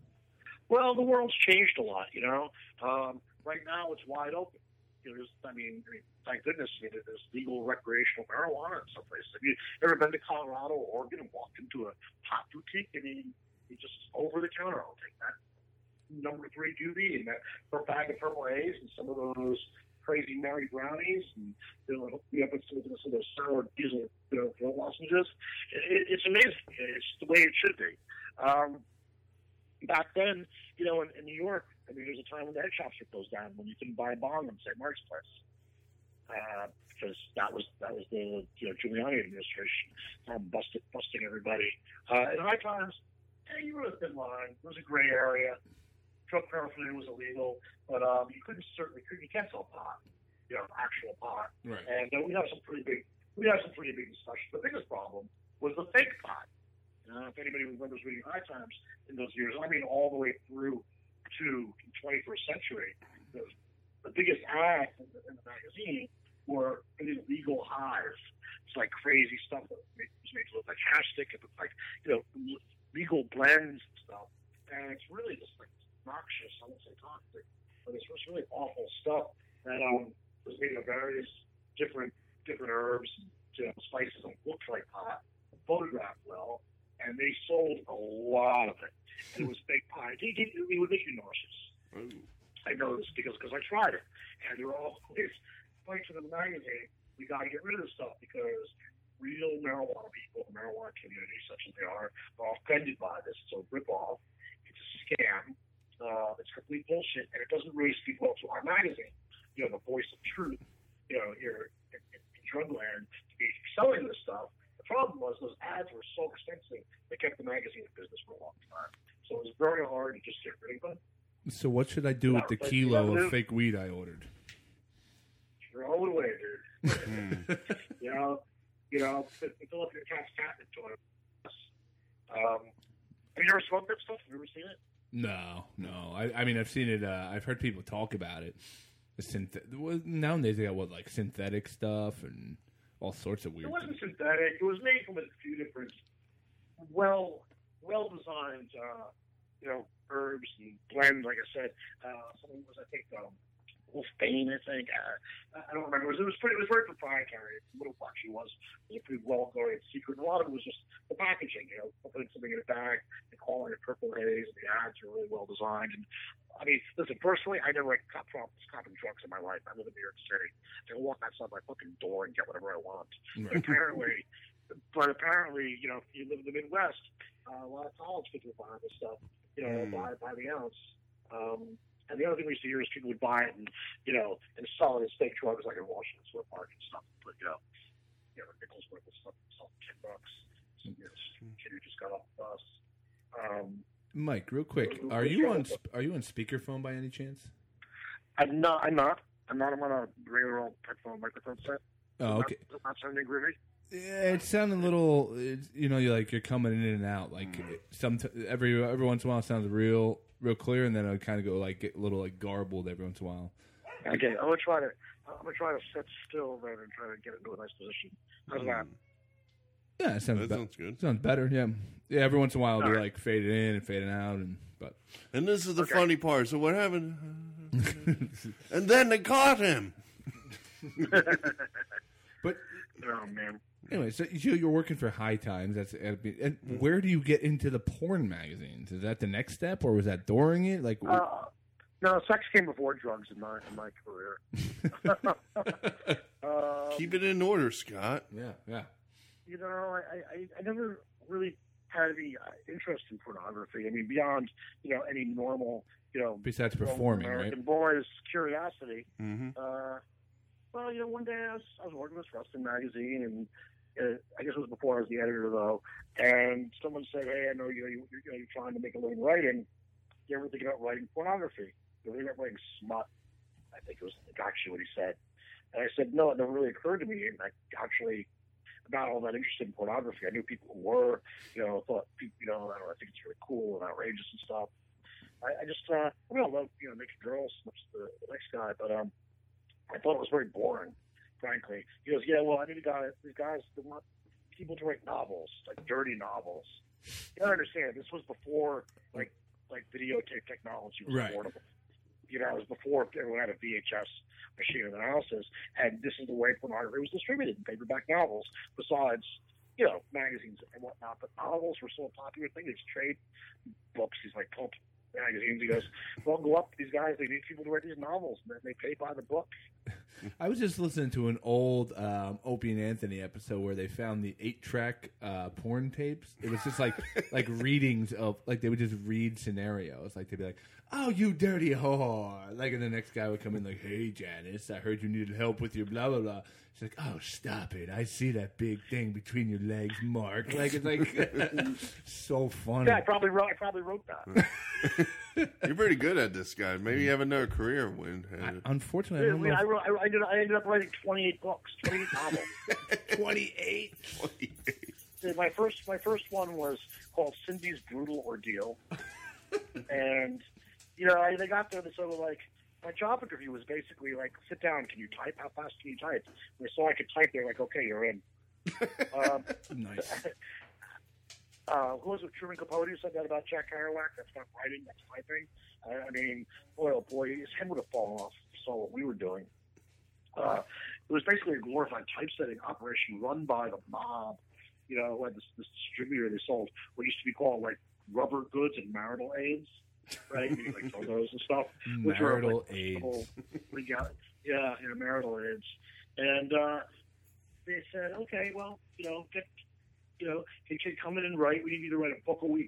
Well, the world's changed a lot, you know. Um, right now, it's wide open. You know, there's, I mean, I mean, thank goodness, you know, there's legal recreational marijuana in some places. Have you ever been to Colorado or Oregon and walked into a pot boutique and you, you just over the counter, I'll take that number three Judy and that her bag of purple A's and some of those crazy Mary brownies and they'll hook me up with some of those, some of those sour diesel, you know, throat lozenges. It, it's amazing. It's the way it should be. Um, back then, you know, in, in New York, I mean, there was a time when the head shops were closed down when you couldn't buy a bong in Saint Mark's Place. Uh, because that was that was the you know Giuliani administration um, busted busting everybody. Uh, in high times, hey, you were a thin line. It was a gray area. Drug paraphernalia was illegal, but um, you couldn't certainly you can't sell pot, you know, actual pot. Right. And uh, we have some pretty big we have some pretty big discussions. The biggest problem was the fake pot. Uh, if anybody remembers reading High Times in those years, I mean all the way through to the twenty-first century, the, the biggest ads in the, in the magazine were these legal highs. It's like crazy stuff that makes it look like hash stick. It looked like, you know, legal blends and stuff. And it's really just like noxious. I won't say toxic, but it's just really awful stuff that um, was made of various different different herbs, you know, spices that looked like pot, photographed well, and they sold a lot of it. And it was fake pie. It, it, it would make you nauseous. Ooh. I know this because because I tried it, and they were always fighting in the magazine. We got to get rid of this stuff because real marijuana people, the marijuana community, such as they are, are offended by this. It's a ripoff. It's a scam. Uh, it's complete bullshit, and it doesn't raise people up to our magazine. You know, the voice of truth. You know, here in, in, in Drugland to be selling this stuff. The problem was those ads were so extensive they kept the magazine in business for a long time. So it was very hard to just get rid of them. So what should I do with the kilo of fake weed I ordered? Throw it away, dude. you know, you know, fill up your cat's cat and enjoy it. Um, have you ever smoked that stuff? Have you ever seen it? No, no. I, I mean, I've seen it. Uh, I've heard people talk about it. The synth- well, nowadays they got what, like synthetic stuff and all sorts of weird. It wasn't things. synthetic. It was made from a few different, well, well designed, uh, you know, herbs and blends. Like I said, uh, something was I think um, Wolfbane. I think uh, I don't remember. It was, it was pretty. It was very proprietary. Little actually was. It was a pretty well guarded secret. And a lot of it was just the packaging. You know, putting something in a bag and calling it Purple Haze. And the ads are really well designed. And I mean, listen, personally, I never like cop problems, copping drugs in my life. I live in New York City. I can walk outside my fucking door and get whatever I want. But apparently, but apparently, you know, if you live in the Midwest, uh, a lot of college kids will buy this stuff. You know, Mm. by by the ounce. Um, and the other thing we used to hear is people would buy it and, you know, and sell it as fake drugs like in Washington Square Park and stuff. But, you know, you know, nickels worth of stuff, sell ten bucks. You know, kid who just got off the bus. Um, Mike, real quick, are you on sp- are you on speakerphone by any chance? I'm not. I'm not. I'm not. I'm on a regular old headphone microphone set. Oh, okay. Not, not sounding groovy. Yeah, it sounded a little. It's, you know, you're like you're coming in and out. Like some every every once in a while, it sounds real real clear, and then it'll kind of go like get a little like garbled every once in a while. Okay, I'm gonna try to. I'm gonna try to sit still rather than try to get into a nice position. How's that? Yeah, it sounds That be- sounds good. Sounds better. Yeah, yeah. Every once in a while, it'll be All right. like faded in and fading out, and but And this is the Okay. funny part. So what happened? And then they caught him. but Oh man. anyway, so you- you're working for High Times. That's and where do you get into the porn magazines? Is that the next step, or was that during it? Like, Uh, no, sex came before drugs in my in my career. uh, Keep it in order, Scott. yeah, yeah. you know, I, I, I never really had any uh, interest in pornography. I mean, beyond you know any normal you know Besides normal performing, American right? boy's curiosity. Mm-hmm. Uh, well, you know, one day I was, I was working with Wrestling Magazine, and uh, I guess it was before I was the editor, though. And someone said, "Hey, I know you, you, you know, you're trying to make a living writing. You ever think about writing pornography? You ever think about writing smut?" I think it was actually what he said. And I said, "No, it never really occurred to me." And I actually, not all that interested in pornography. I knew people who were, you know, thought, you know, I don't know, I think it's really cool and outrageous and stuff. I, I just, uh, I mean, I love, you know, Naked Girls, which is the, the next guy, but um, I thought it was very boring, frankly. He goes, yeah, well, I need a guy, these guys, they want people to write novels, like dirty novels. You gotta understand, this was before, like, like videotape technology was Right. affordable. You know, it was before everyone had a V H S machine in their houses, and this is the way pornography was distributed in paperback novels, besides, you know, magazines and whatnot. But novels were so a popular thing. These trade books, these like pulp magazines. He goes, well, go up to these guys. They need people to write these novels, and then they pay by the book. I was just listening to an old um, Opie and Anthony episode where they found the eight-track uh, porn tapes. It was just like like readings of, like, they would just read scenarios. Like, they'd be like, oh, you dirty whore. Like, and the next guy would come in like, hey, Janice, I heard you needed help with your blah, blah, blah. She's like, oh, stop it. I see that big thing between your legs, Mark. Like, it's like so funny. Yeah, I probably wrote. I probably wrote that. You're pretty good at this, guy. Maybe you have another career when. I, unfortunately, I don't Yeah, know. I, wrote, I, ended, I ended up writing twenty-eight books, twenty-eight novels. twenty-eight. Yeah, My first, my first one was called Cindy's Brutal Ordeal, and you know, I, they got there. So like, my job interview was basically like, sit down. Can you type? How fast can you type? And they saw I could type. They're like, okay, you're in. um, Nice. Uh, who was it? Truman Capote who said that about Jack Kerouac? That's not writing, that's typing. I, I mean, boy, oh boy, his head would have fallen off. Saw what we were doing. Uh, it was basically a glorified typesetting operation run by the mob. You know, who had this, this distributor. They sold what used to be called like rubber goods and marital aids, right? Meaning like dildos and stuff. Which Marital were, like, aids. whole legal- yeah, yeah, marital aids. And uh, they said, okay, well, you know, get. You know, he can come in and write. We need you to write a book a week.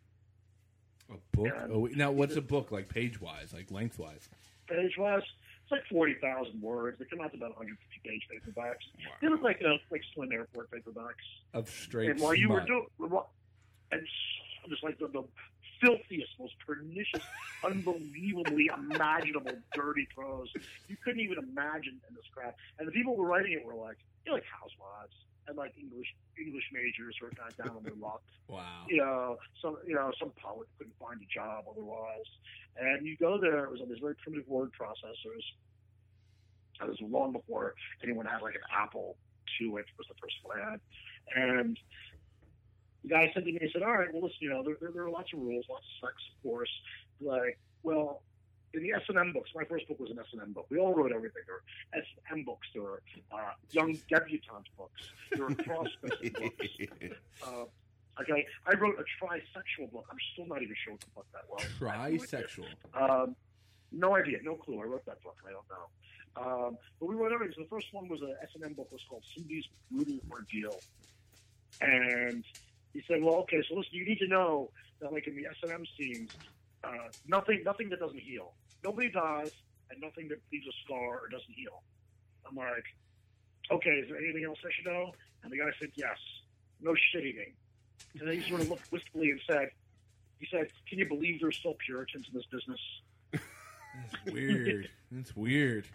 A book? Yeah. Oh, wait, now, what's a book like, page-wise, like lengthwise? Page wise, it's like forty thousand words. They come out to about one hundred fifty page paperbacks. They look like uh, like Slim Airport paperbacks. Of straight And while you were smut. doing, and just like the, the filthiest, most pernicious, unbelievably imaginable dirty prose you couldn't even imagine in this crap. And the people who were writing it were like, you know, like housewives and like English English majors who are kind of down on their luck. Wow. You know, some you know some poet couldn't find a job otherwise, and you go there. It was on these very primitive word processors. That was long before anyone had like an Apple two, which was the first one I had. And the guy said to me, he said, "All right, well, listen, you know, there, there, there are lots of rules, lots of sex, of course. Like, well." In the S and M books, my first book was an S and M book. We all wrote everything. There were S and M books. There were uh, young debutante books. There were cross-dressing books. Uh, okay, I wrote a trisexual book. I'm still not even sure what the fuck that was. Trisexual. Um, no idea, no clue. I wrote that book. I don't know. Um, but we wrote everything. So the first one was an S and M book. Was called Cindy's Brutal Ordeal. And he said, "Well, okay. So listen, you need to know that, like in the S and M scenes, uh, nothing, nothing that doesn't heal. Nobody dies, and nothing that leaves a scar or doesn't heal." I'm like, "Okay. Is there anything else I should know?" And the guy said, "Yes. No shit eating." And then he sort of looked wistfully and said, "He said, can you believe there's still Puritans in this business?" That's weird. That's weird.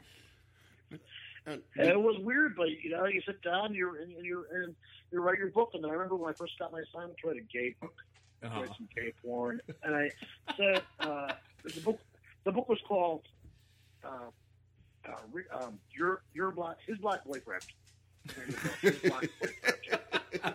And it was weird, but you know, you sit down, you're and you're and you write your book. And then I remember when I first got my assignment to write a gay book, Uh-huh. write some gay porn, and I said uh, the book. The book was called uh, uh, re- um, "Your Your Black His Black Boyfriend." His Black Boyfriend.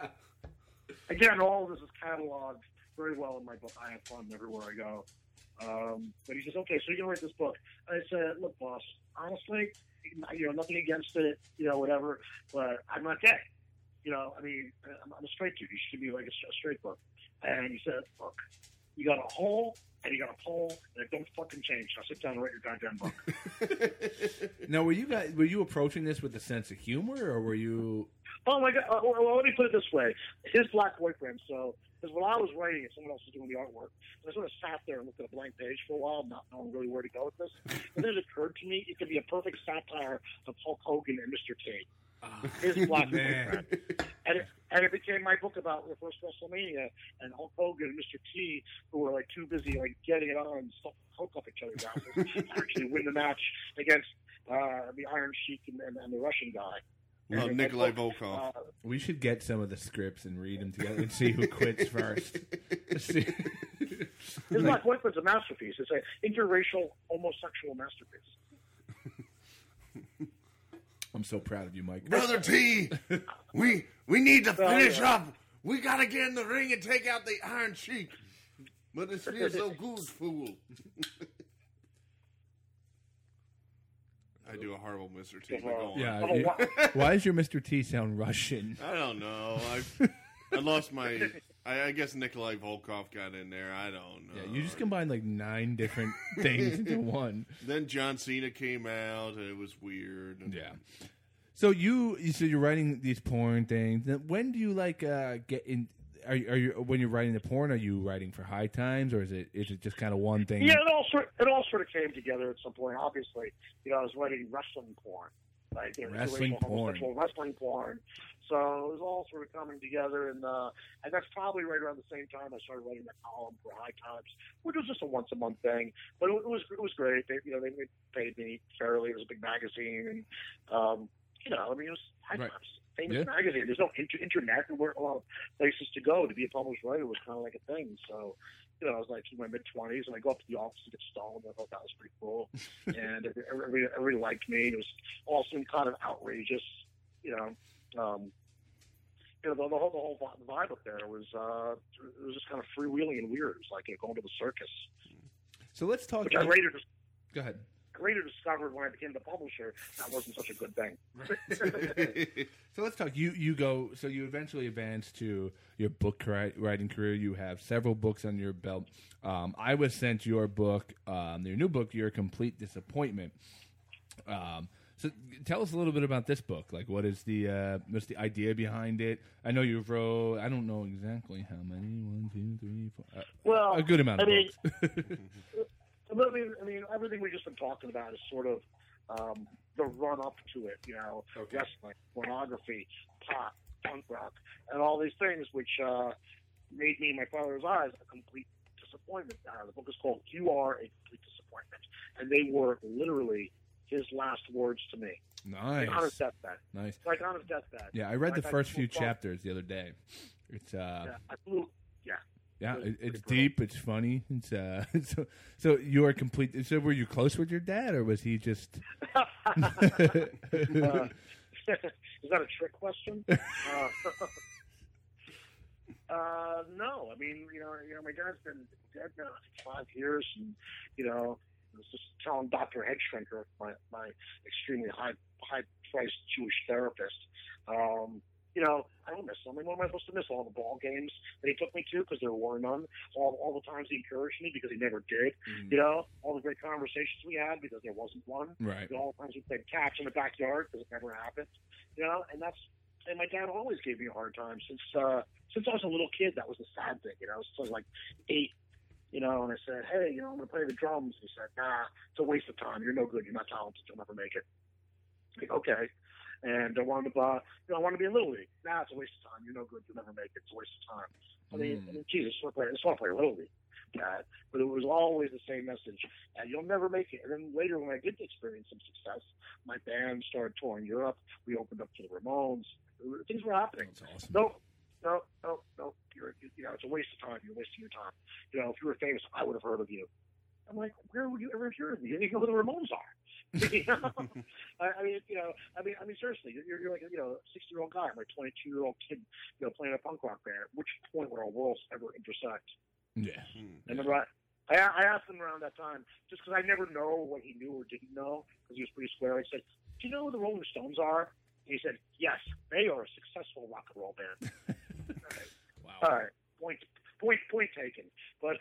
Again, all of this is cataloged very well in my book. I have fun everywhere I go. Um, but he says, "Okay, so you're gonna write this book." And I said, "Look, boss, honestly, you know, nothing against it, you know, whatever, but I'm not gay. You know, I mean, I'm, I'm a straight dude. You should be like a, a straight book." And he said, "Look, you got a hole and you got a pole, and it don't fucking change. Now sit down and write your goddamn book." Now, were you guys were you approaching this with a sense of humor, or were you? Oh my god! Uh, well, well, let me put it this way: his black boyfriend. So, because when I was writing it, someone else was doing the artwork. So I sort of sat there and looked at a blank page for a while, not knowing really where to go with this. And then it occurred to me it could be a perfect satire of Hulk Hogan and Mister T. His black boyfriend. And it, and it became my book about the first WrestleMania and Hulk Hogan and Mister T, who were like too busy like getting it on and stuff Hulk up each other's asses to actually win the match against uh, the Iron Sheik and, and, and the Russian guy. Uh, And Nikolai that book, Volkov. uh, We should get some of the scripts and read them together and see who quits first. See- His Black Boyfriend's a masterpiece. It's an interracial homosexual masterpiece. I'm so proud of you, Mike. Brother T, we we need to Oh, finish yeah. up. We got to get in the ring and take out the Iron Sheik. But it feels so good, fool. I do a horrible Mister T. But go on. Yeah. Oh, you- wow. why does your Mister T sound Russian? I don't know. I I lost my. I, I guess Nikolai Volkov got in there. I don't know. Yeah, you just combined like nine different things into one. Then John Cena came out. And it was weird. And Yeah. So you, you said you're writing these porn things. Then when do you like uh, get in? Are you, are you when you're writing the porn? Are you writing for High Times, or is it is it just kind of one thing? Yeah, it all sort it all sort of came together at some point. Obviously, you know, I was writing wrestling porn, like you know, Wrestling interracial porn. homosexual wrestling porn. So it was all sort of coming together, and uh, and that's probably right around the same time I started writing that column for High Times, which was just a once a month thing. But it, it was it was great. They, you know, they, they paid me fairly. It was a big magazine, and um, you know, I mean, it was High Right. Times. Famous Yeah. magazine. There's no inter- internet. There weren't a lot of places to go. To be a published writer was kind of like a thing. So, you know, I was like in my mid twenties, and I go up to the office to get stoned. I thought that was pretty cool, and everybody, everybody, everybody liked me. It was all seemed kind of outrageous, you know. Um, you know, the, the whole the whole vi- vibe up there was uh, it was just kind of freewheeling and weird. It was like you know, going to the circus, So let's talk. which I later just Go ahead. later discovered when I became the publisher that wasn't such a good thing. So let's talk. You you go. So you eventually advance to your book cri- writing career. You have several books on your belt. Um, I was sent your book, um, your new book, Your Complete Disappointment. Um, so tell us a little bit about this book. Like, what is the uh, what's the idea behind it? I know you wrote. I don't know exactly how many. One, two, three, four. Uh, Well, a good amount I of mean, books. I mean, I mean, everything we've just been talking about is sort of um, the run up to it. You know, Okay. wrestling, pornography, pop, punk rock, and all these things, which uh, made me, in my father's eyes, a complete disappointment. Uh, the book is called "You Are a Complete Disappointment," and they were literally his last words to me. Like on his Nice, deathbed. nice. Like on his deathbed. Yeah, I read the Like, I first flew few from- chapters the other day. It's uh, Yeah, I flew. Yeah. Yeah, Pretty- it, it's pretty deep. It's funny. It's uh, so so you are complete. So were you close with your dad, or was he just? Uh, is that a trick question? Uh, uh, no, I mean, you know, you know, my dad's been dead now for five years, and you know, I was just telling Doctor Headshrinker, my my extremely high high priced Jewish therapist. Um, you know, I don't miss him. I mean, what am I supposed to miss? All the ball games that he took me to because there were none. All all the times he encouraged me because he never did. Mm. You know, all the great conversations we had because there wasn't one. Right. You know, all the times we played catch in the backyard because it never happened. You know, and that's and my dad always gave me a hard time since uh, since I was a little kid. That was the sad thing. You know, since I was like eight. You know, and I said, hey, you know, I'm going to play the drums. He said, nah, it's a waste of time. You're no good. You're not talented. You'll never make it. Like, okay. And I wanted to, uh, you know, I wanted to be in Little League. Nah, it's a waste of time. You're no good. You'll never make it. It's a waste of time. I mean, Mm. I mean Jesus, I just want to play, I just want to play Little League. Uh, but it was always the same message. Uh, you'll never make it. And then later, when I did experience some success, my band started touring Europe. We opened up to the Ramones. Things were happening. That's awesome. No, no, no, no. You're, you know, it's a waste of time. You're wasting your time. You know, if you were famous, I would have heard of you. I'm like, where would you ever hear of me? You don't even know who the Ramones are. You know? I, I mean, you know, I mean, I mean, seriously, you're, you're like, a, you know, a sixty-year-old guy, I'm like a twenty-two-year-old kid, you know, playing a punk rock band. At which point would our worlds ever intersect? Yeah. And remember, I, I, I asked him around that time, just because I never know what he knew or didn't know, because he was pretty square. I said, do you know who the Rolling Stones are? And he said, yes, they are a successful rock and roll band. Wow. All right, point, point, point taken. But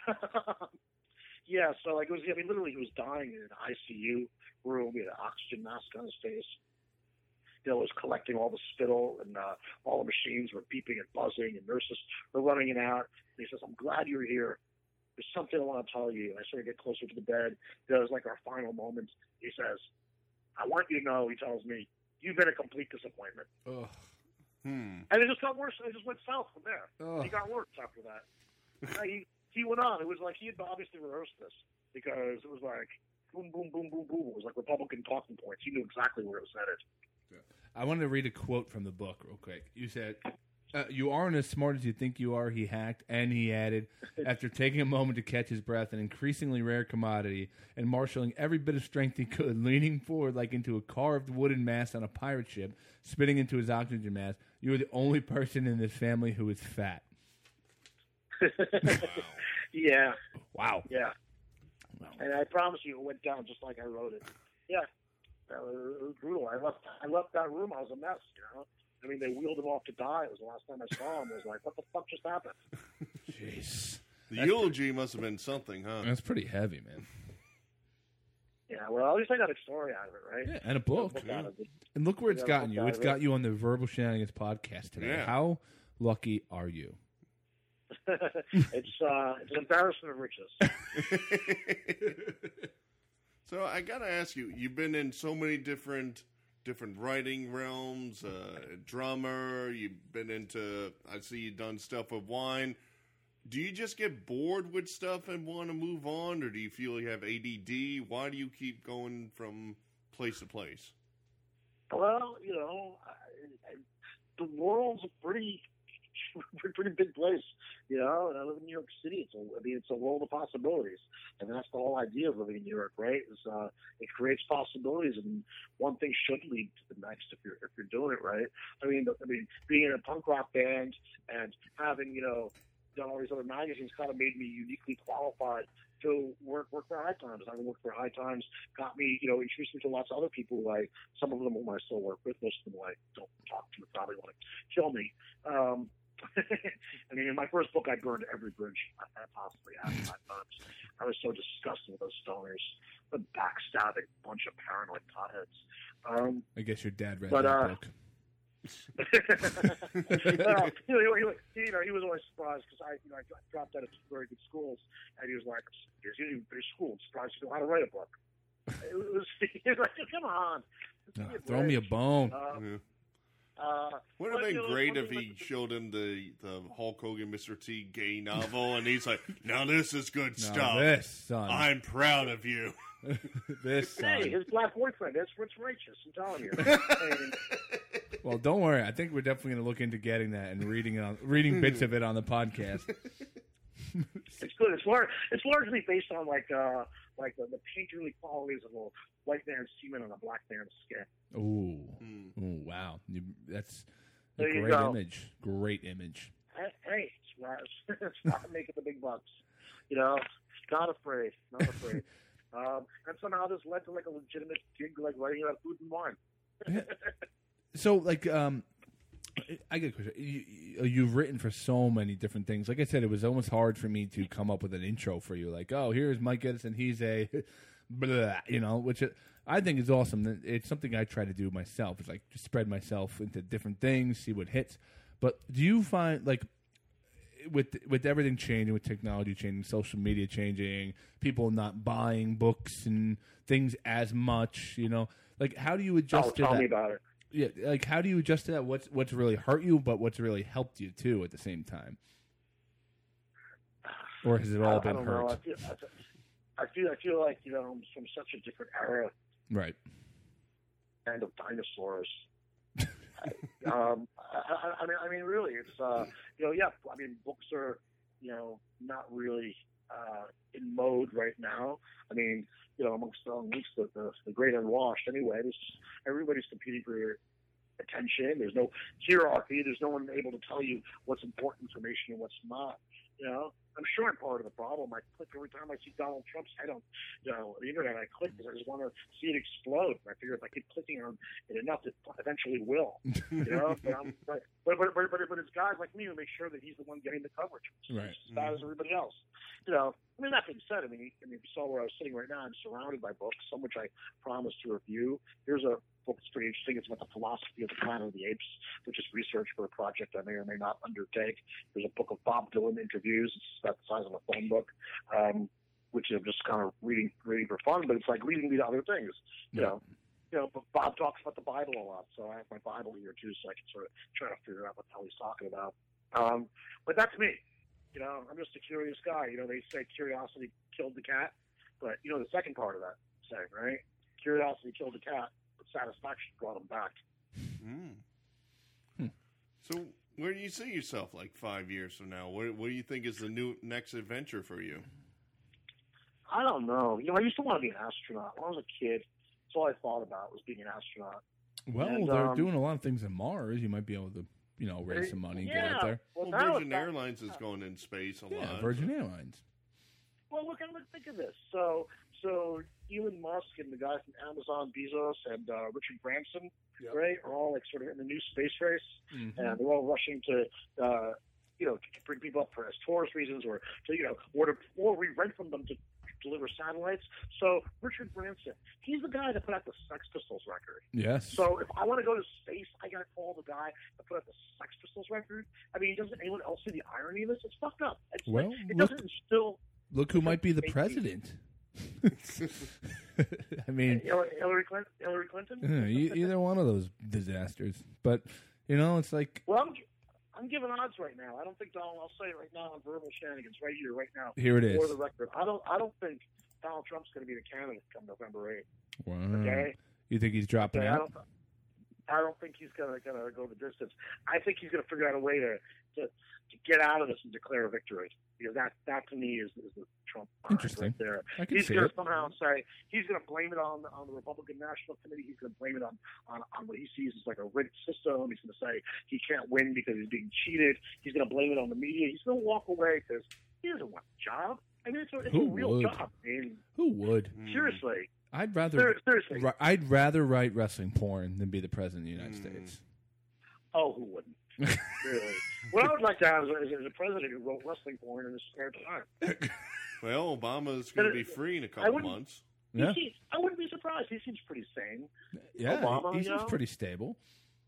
yeah, so like it was. I mean, literally, he was dying in an I C U room. He had an oxygen mask on his face. You know, it was collecting all the spittle, and uh, all the machines were beeping and buzzing, and nurses were running it out. And he says, "I'm glad you're here. There's something I want to tell you." And I sort of get closer to the bed. It was like our final moment. He says, "I want you to know," he tells me, "you've been a complete disappointment." Ugh. Hmm. And it just got worse. And it just went south from there. Oh. He got worse after that. Uh, he he went on. It was like he had obviously rehearsed this because it was like boom, boom, boom, boom, boom. It was like Republican talking points. He knew exactly where it was headed. I wanted to read a quote from the book real quick. You said, Uh, you aren't as smart as you think you are, he hacked, and he added, after taking a moment to catch his breath, an increasingly rare commodity, and marshaling every bit of strength he could, leaning forward like into a carved wooden mast on a pirate ship, spitting into his oxygen mask, you are the only person in this family who is fat. Yeah. Wow. Yeah. Wow. And I promise you, it went down just like I wrote it. Yeah. It was, it was brutal. I left. I left that room. I was a mess. You know. I mean, they wheeled him off to die. It was the last time I saw him. I was like, what the fuck just happened? Jeez. The That's eulogy must have been something, huh? That's pretty heavy, man. Yeah, well, at least I got a story out of it, right? Yeah, and a book. book yeah. And look where it's gotten you. It's got you on the Verbal Shenanigans podcast today. Yeah. How lucky are you? it's uh, it's an embarrassment of riches. So I got to ask you, you've been in so many different different writing realms, uh, drummer, you've been into, I see you've done stuff with wine. Do you just get bored with stuff and want to move on, or do you feel you have A D D? Why do you keep going from place to place? Well, you know, I, I, the world's a pretty, pretty big place, you know, and I live in New York City. It's a, I mean, it's a world of possibilities, and that's the whole idea of living in New York, right? Is uh, it creates possibilities, and one thing should lead to the next if you're if you're doing it right. I mean, I mean, being in a punk rock band and having, you know, done all these other magazines kind of made me uniquely qualified to work work for High Times. Having worked for High Times got me, you know, introduced me to lots of other people who I, some of them whom I still work with, most of them who I don't talk to, probably want to kill me. Um, I mean, in my first book, I burned every bridge I, I possibly had at High Times. I was so disgusted with those stoners, the backstabbing bunch of paranoid potheads. Um, I guess your dad read but, that uh, book. well, you know, he, you know, he was always surprised because I, you know, I dropped out of very good schools, and he was like, "Here's your school. I'm surprised you know how to write a book." It was, he was like, "Come on, no, throw me a bone." Uh, yeah. uh, Would have but, been you know, great if he like, showed him the, the Hulk Hogan Mister T gay novel, and he's like, "Now this is good now stuff. This, son. I'm proud of you." This, son. Hey, his black boyfriend. That's Rich Righteous. I'm telling you. And, well, don't worry. I think we're definitely going to look into getting that and reading it on, reading bits of it on the podcast. It's good. It's lar- It's largely based on like uh like the, the painterly qualities of a white man's semen on a black man's skin. Ooh, Mm. ooh, wow! You, that's a There you great go. image. Great image. Hey, hey it's not, it's not making the big bucks. You know, not afraid, not afraid. um, and somehow this led to like a legitimate gig, like writing about food and wine. So, like, um, I get a question. You, you've written for so many different things. Like I said, it was almost hard for me to come up with an intro for you. Like, oh, here's Mike Edison. He's a, blah, you know, which I think is awesome. It's something I try to do myself. It's like just spread myself into different things, see what hits. But do you find, like, with with everything changing, with technology changing, social media changing, people not buying books and things as much, you know, like, how do you adjust Oh, to tell that? me about it. Yeah, like, how do you adjust to that? What's what's really hurt you, but what's really helped you too at the same time? Or has it all I, been I don't hurt? know. I feel, I feel I feel like, you know, I'm from such a different era, Right. kind of dinosaurs. I, um, I, I mean, I mean, really, it's uh, you know, yeah. I mean, books are, you know, not really uh, in mode right now. I mean, you know, amongst amongst the, the, the great unwashed, anyway. There's, everybody's competing for your attention. There's no hierarchy. There's no one able to tell you what's important information and what's not. You know, I'm sure I'm part of the problem. I click every time I see Donald Trump's head on, you know, the internet. I click because I just want to see it explode. And I figure if I keep clicking on it enough, it eventually will. You know, but, I'm, but, but, but, but, but it's guys like me who make sure that he's the one getting the coverage, Right. just as bad as everybody else. You know, I mean, that being said, I mean, I mean, you saw where I was sitting right now. I'm surrounded by books, some which I promised to review. Here's a book that's pretty interesting. It's about the philosophy of the Planet of the Apes, which is research for a project I may or may not undertake. There's a book of Bob Dylan interviews. It's about the size of a phone book, um, which I'm just kind of reading, reading for fun. But it's like reading these other things, you Yeah. know. You know, but Bob talks about the Bible a lot, so I have my Bible here too, so I can sort of try to figure out what the hell he's talking about. Um, but that's me. You know, I'm just a curious guy. You know, they say curiosity killed the cat, but you know the second part of that saying, right? Curiosity killed the cat, but satisfaction brought him back. Mm. Hmm. So Where do you see yourself like five years from now? What, what do you think is the new next adventure for you? I don't know. You know, I used to want to be an astronaut. When I was a kid, that's all I thought about was being an astronaut. Well, And, they're um, doing a lot of things in Mars. You might be able to, you know, raise some money and yeah. get out there. Well, Well, now Virgin it's- Airlines is going in space a Yeah, lot. Virgin Airlines. Well, look, look, think of this. So, so Elon Musk and the guy from Amazon, Bezos, and uh, Richard Branson, right, are all like sort of in the new space race, Mhm. and they're all rushing to, uh, you know, to bring people up for as tourist reasons, or to, you know, or to, or we rent from them to deliver satellites. So Richard Branson, he's the guy that put out the Sex Pistols record. Yes. So if I want to go to space, I got to call the guy that put out the Sex Pistols record. I mean, doesn't anyone else see the irony of this? It's fucked up. It's Well, like, it look- doesn't instill. Look who might be the president. I mean, Hillary Clinton. Hillary Clinton. yeah, e- either one of those disasters. But you know, it's like Well, I'm, I'm giving odds right now. I don't think Donald. I'll say it right now on Verbal Shenanigans, right here, right now. Here it is. For the record, I don't. I don't think Donald Trump's going to be the candidate come November eighth. wow. Okay. You think he's dropping Okay, I out? don't. I don't think he's going to going to go the distance. I think he's going to figure out a way to, to to get out of this and declare a victory. Because that that to me is, is the Trump part Interesting. right there. I can He's see going it. to somehow say he's going to blame it on on the Republican National Committee. He's going to blame it on, on on what he sees as like a rigged system. He's going to say he can't win because he's being cheated. He's going to blame it on the media. He's going to walk away because he doesn't want the job. I mean, it's a, it's Who a real would? job. I mean, Who would? seriously. I'd rather. Ser- seriously. ri- I'd rather write wrestling porn than be the president of the United Hmm. States. Oh, who wouldn't? Really? What I would like to have is a, is a president who wrote wrestling porn in his spare time. Well, Obama's going to be free in a I couple wouldn't- months. He Yeah. seems, I wouldn't be surprised. He seems pretty sane. Yeah, Obama, he, he you seems know? pretty stable.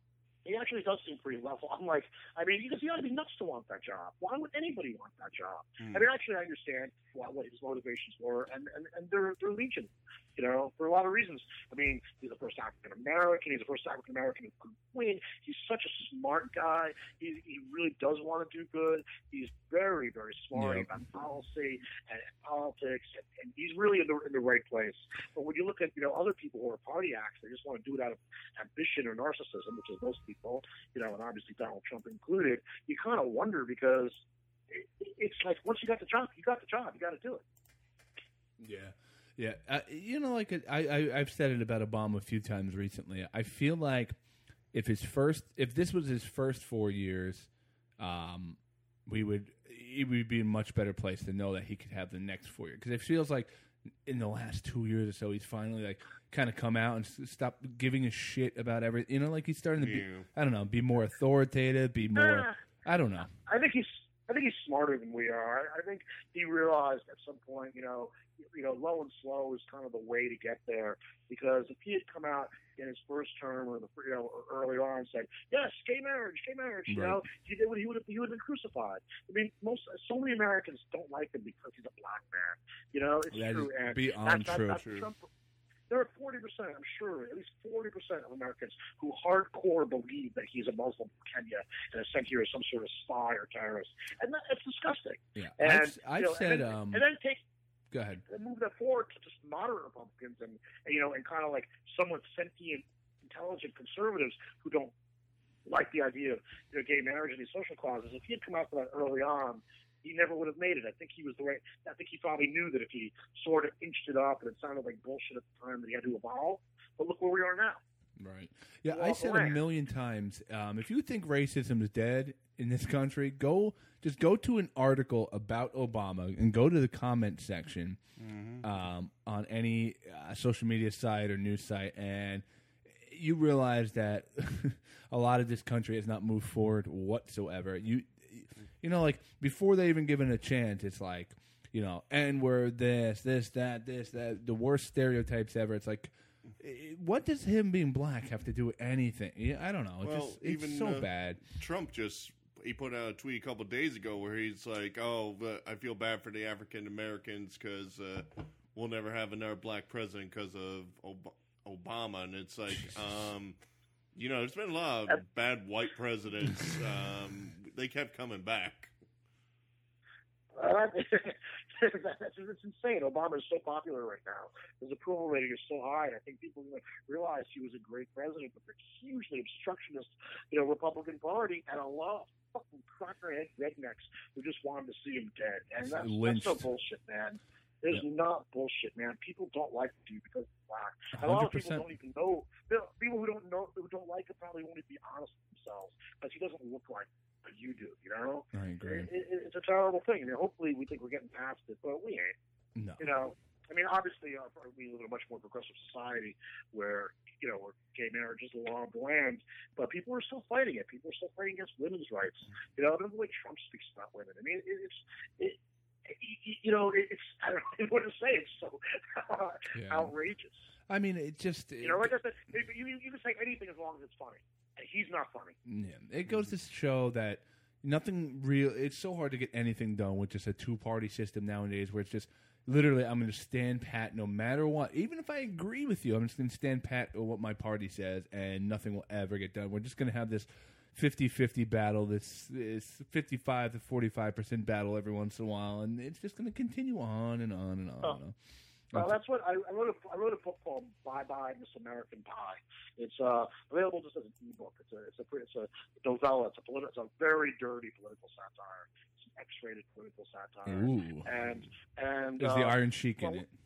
He actually does seem pretty level. I'm like, I mean, because you got to be nuts to want that job. Why would anybody want that job? Hmm. I mean, actually, I understand what, what his motivations were, and, and, and they're, they're legion, you know, for a lot of reasons. I mean, he's the first African American. He's the first African American who could win. He's such a smart guy. He, he really does want to do good. He's very, very smart Yeah. about policy and politics, and, and he's really in the, in the right place. But when you look at, you know, other people who are party acts, they just want to do it out of ambition or narcissism, which is most people, you know, and obviously Donald Trump included, you kind of wonder because it, it's like once you got the job, you got the job. You got to do it. Yeah, yeah. Uh, you know, like I, I, I've said it about Obama a few times recently. I feel like if his first, if this was his first four years, um, we would, he would be in a much better place to know that he could have the next four years. Because it feels like in the last two years or so, he's finally like kind of come out and s- stop giving a shit about everything. You know, like he's starting to be, Yeah. I don't know, be more authoritative, be more, Ah. I don't know. I think he's. I think he's smarter than we are. I, I think he realized at some point, you know, you know, low and slow is kind of the way to get there. Because if he had come out in his first term or the you know or earlier on and said, "Yes, gay marriage, gay marriage," you Right. know, he did. He would have. He would have been crucified. I mean, most so many Americans don't like him because he's a black man. You know, it's That true. is And beyond that's, true. That's, that's Trump. There are forty percent, I'm sure, at least forty percent of Americans who hardcore believe that he's a Muslim from Kenya and is sent here as some sort of spy or terrorist. And that, it's disgusting. Yeah, And, I've, I've you know, said, and then, um, and then take go ahead. and move that forward to just moderate Republicans and, and you know, and kind of like somewhat sentient, intelligent conservatives who don't like the idea of you know, gay marriage and these social causes. If he had come out for that early on, he never would have made it. I think he was the right. I think he probably knew that if he sort of inched it up, and it sounded like bullshit at the time, that he had to evolve. But look where we are now. Right. Yeah, Walk I said away. a million times. Um, if you think racism is dead in this country, go just go to an article about Obama and go to the comment section um, on any uh, social media site or news site, and you realize that a lot of this country has not moved forward whatsoever. You, you know, like before they even given a chance, it's like, you know, N word, this, this, that, this, that, the worst stereotypes ever. It's like, eh, what does him being black have to do with anything? Yeah, I don't know. It's, Well, just, it's even so uh, bad. Trump just he put out a tweet a couple of days ago where he's like, "Oh, but I feel bad for the African Americans because uh, we'll never have another black president because of Ob- Obama." And it's like, um, you know, there's been a lot of bad white presidents. Um, they kept coming back. Uh, That's it's insane. Obama is so popular right now. His approval rating is so high. And I think people realize he was a great president, but they're hugely obstructionist, you know, Republican Party, and a lot of fucking crockerhead rednecks who just wanted to see him dead. And that's, that's so bullshit, man. It's yeah. not bullshit, man. People don't like you because he's black. And a lot of people don't even know. People who don't know, who don't like him, probably won't even be honest with themselves because he doesn't look like you do. You know, I agree. It, it, it's a terrible thing. I mean, hopefully, we think we're getting past it, but we ain't. No. You know, I mean, obviously, uh, we live in a much more progressive society where you know where gay marriage is the law of the land, but people are still fighting it. People are still fighting against women's rights. You know, the way Trump speaks about women. I mean, it, it's it. You know, it's, I don't know what to say. It's so uh, yeah. outrageous. I mean, it just... It, you know, like I said, you, you can say anything as long as it's funny. He's not funny. Yeah. It goes to show that nothing real... It's so hard to get anything done with just a two-party system nowadays where it's just, literally, I'm going to stand pat no matter what. Even if I agree with you, I'm just going to stand pat on what my party says and nothing will ever get done. We're just going to have this fifty-fifty battle, this, this fifty-five to forty-five percent battle every once in a while, and it's just going to continue on and on and on. Oh. And on. Well, that's what I, I wrote. A, I wrote a book called "Bye Bye Miss American Pie." It's uh, available just as an ebook. It's a it's a it's a novella. It's a politi- It's a very dirty political satire. It's an X-rated political satire. Ooh. And and there's uh, the Iron Sheik well, in it.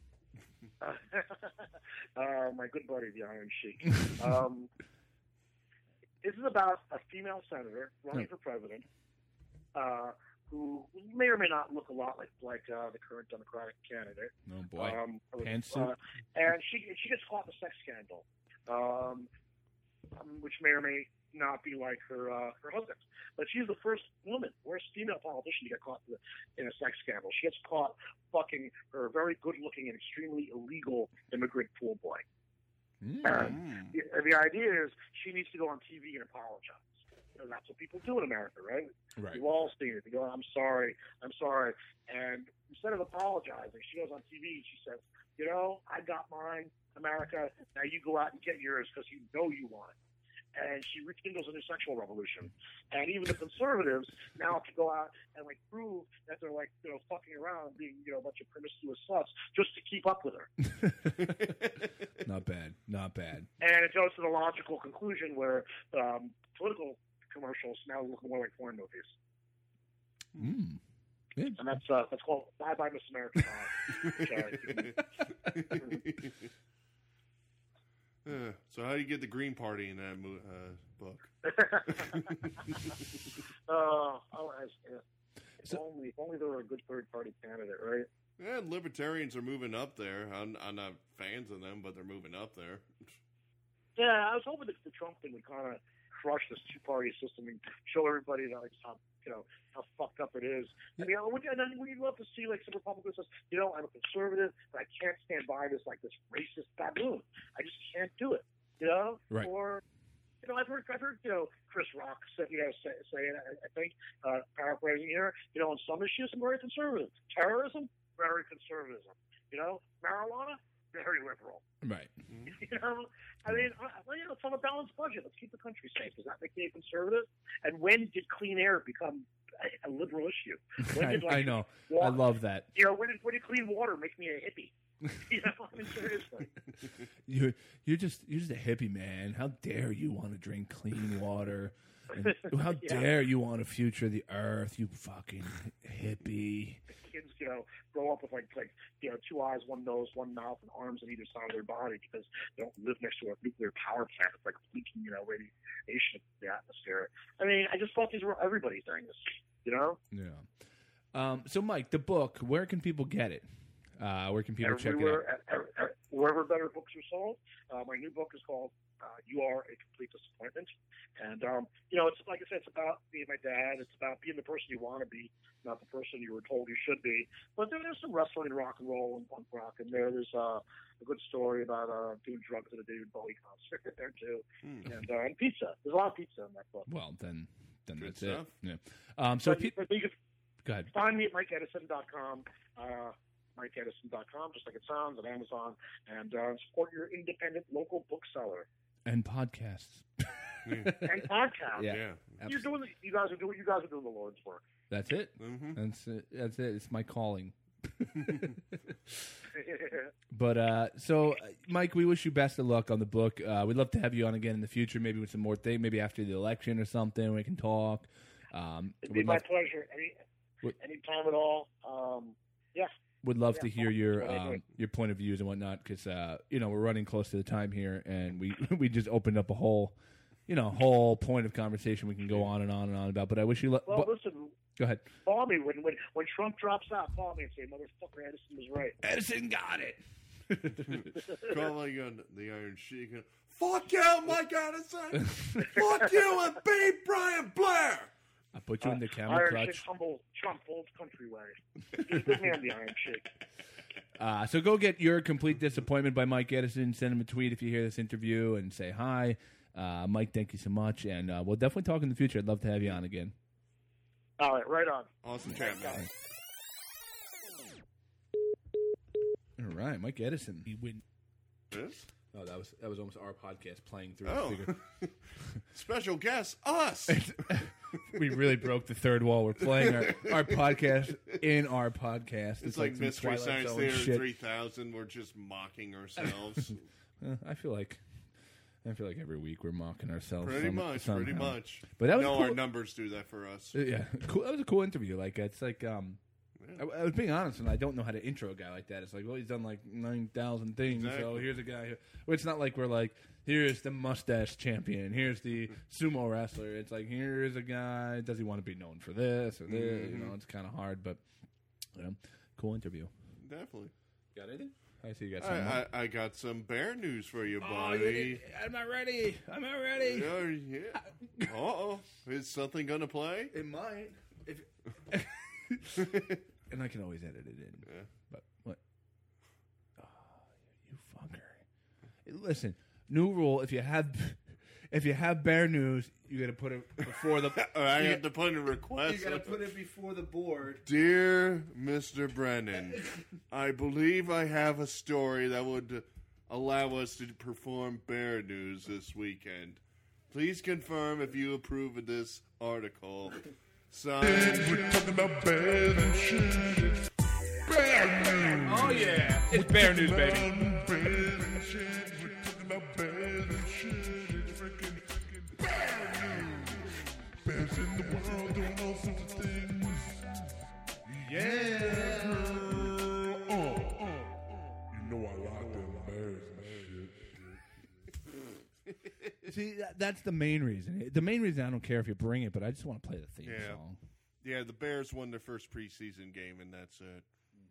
uh, my good buddy, the Iron Sheik. Um, This is about a female senator running for president, uh, who may or may not look a lot like like uh, the current Democratic candidate. Oh boy, um, pantsuit. Uh, and she she gets caught in a sex scandal, um, um, which may or may not be like her uh, her husband. But she's the first woman, first female politician to get caught in a, in a sex scandal. She gets caught fucking her very good-looking and extremely illegal immigrant pool boy. Mm. And the, the idea is she needs to go on T V and apologize. You know, that's what people do in America, right? Right. We've all seen it. They go, I'm sorry, I'm sorry. And instead of apologizing, she goes on T V and she says, you know, I got mine, America. Now you go out and get yours because you know you want it. And she rekindles a new sexual revolution. And even the conservatives now have to go out and like prove that they're like, you know, fucking around and being, you know, a bunch of promiscuous sluts just to keep up with her. Not bad. Not bad. And it goes to the logical conclusion where um, political commercials now look more like porn movies. Mm. Yeah. And that's uh, that's called Bye Bye Miss America Pie. Uh, so how do you get the Green Party in that mo- uh, book? uh, oh, as, uh, if so, only if only there were a good third party candidate, right? Yeah, libertarians are moving up there. I'm, I'm not fans of them, but they're moving up there. Yeah, I was hoping that the Trump thing would kind of crush this two party system and show everybody that like how you know how fucked up it is. I mean, and then we'd love to see like some Republicans says, you know, I'm a conservative, but I can't stand by this like this racist baboon. I just can't do it. You know, right. Or you know, I've heard, I've heard, you know, Chris Rock say, you know, say, say I, I think, uh, paraphrasing here, you know, on some issues, I'm very conservative. Terrorism, very conservatism. You know, marijuana, very liberal. Right. You know, I mean, well, you know, it's on a balanced budget. Let's keep the country safe. Does that make me a conservative? And when did clean air become a, a liberal issue? When did, like, I know. Water, I love that. You know, when did, when did clean water make me a hippie? You know, I mean, seriously. You're you're just you're just a hippie, man. How dare you want to drink clean water? And how Yeah. dare you want to future the earth? You fucking hippie. Kids, you know, grow up with like like you know two eyes, one nose, one mouth, and arms on either side of their body because they don't live next to a nuclear power plant. It's like leaking, you know, radiation in the atmosphere. I mean, I just thought these were everybody things, you know. Yeah. Um, so, Mike, the book. Where can people get it? Uh, where can people Everywhere, check it out? at, at, at, wherever better books are sold. Uh, my new book is called uh, "You Are a Complete Disappointment," and um, you know, it's like I said, it's about being my dad. It's about being the person you want to be, not the person you were told you should be. But there, there's some wrestling and rock and roll and punk rock in there. There's uh, a good story about uh, doing drugs at a David Bowie concert in there too, mm. and, uh, and pizza. There's a lot of pizza in that book. Well, then, then Good that's stuff. it. Yeah. Um, so, but, pe- but you can go ahead. find me at Mike Edison dot com. Uh, Mike Edison dot com, just like it sounds, at Amazon, and uh, support your independent local bookseller. And podcasts. And podcasts. Yeah, Yeah. You're doing. The, you guys are doing. You guys are doing the Lord's work. That's it. Mm-hmm. That's it. That's it. It's my calling. But uh, so, uh, Mike, we wish you best of luck on the book. Uh, we'd love to have you on again in the future, maybe with some more things, maybe after the election or something. We can talk. Um, It'd be we'd my love, pleasure. Any What- any time at all. Um, yeah. would love Yeah, to hear your what I um, do. your point of views and whatnot, because uh, you know we're running close to the time here, and we we just opened up a whole, you know, whole point of conversation we can go on and on and on about. But I wish you luck. Well, listen. Go ahead. Call me when, when when Trump drops out. Call me and say, "Motherfucker, Edison was right." Edison got it. Calling on the Iron Sheik. Fuck you, Mike Addison. Fuck you and beat Brian Blair. I put you in the camel Iron clutch. Sheik, humble Trump, old country way. Just put me on the Iron Sheik. Uh, so go get Your Complete Disappointment by Mike Edison. Send him a tweet if you hear this interview and say hi. Uh, Mike, thank you so much, and uh, we'll definitely talk in the future. I'd love to have you on again. All right, right on. Awesome chat, man. All right, Mike Edison. He win. Yes? Oh, that was that was almost our podcast playing through. Oh. the speaker. Special guest, us. We really broke the third wall. We're playing our, our podcast in our podcast. It's, It's like some Mystery Twilight Science Zone Theater shit. three thousand. We're just mocking ourselves. Uh, I feel like I feel like every week we're mocking ourselves. Pretty some- much, somehow. pretty much. But that was no, cool. our numbers do that for us. Yeah, cool. That was a cool interview. Like it's like um, I, I was being honest, and I don't know how to intro a guy like that. It's like, well, he's done like nine thousand things, so Exactly. here's a guy. Who, well, it's not like we're like, here's the mustache champion, here's the sumo wrestler. It's like, here's a guy. Does he want to be known for this or this? Mm-hmm. You know, it's kind of hard, but you know, cool interview. Definitely. Got anything? I see you got something. I, I, I got some bear news for you, Oh, buddy. I'm not ready. I'm not ready. Yeah, yeah. Uh-oh. Is something going to play? It might. If and I can always edit it in. Yeah. But what? Oh, you fucker! Listen, new rule: if you have, if you have bear news, you got to put it before the. I you, have to put in a request. You got to put it before the board. Dear Mister Brennan, I believe I have a story that would allow us to perform bear news this weekend. Please confirm if you approve of this article. Signed. We're talking about bears and shit. Bear news. Oh yeah, it's bear news, baby. Bears and shit. We're talking about bears and shit. It's freaking bear news. Bears in the world doing all sorts of things. Yeah, girl. Oh, oh. You know I like them bears and shit. See, that, that's the main reason. The main reason I don't care if you bring it, but I just want to play the theme Yeah. song. Yeah, the Bears won their first preseason game, and that's it.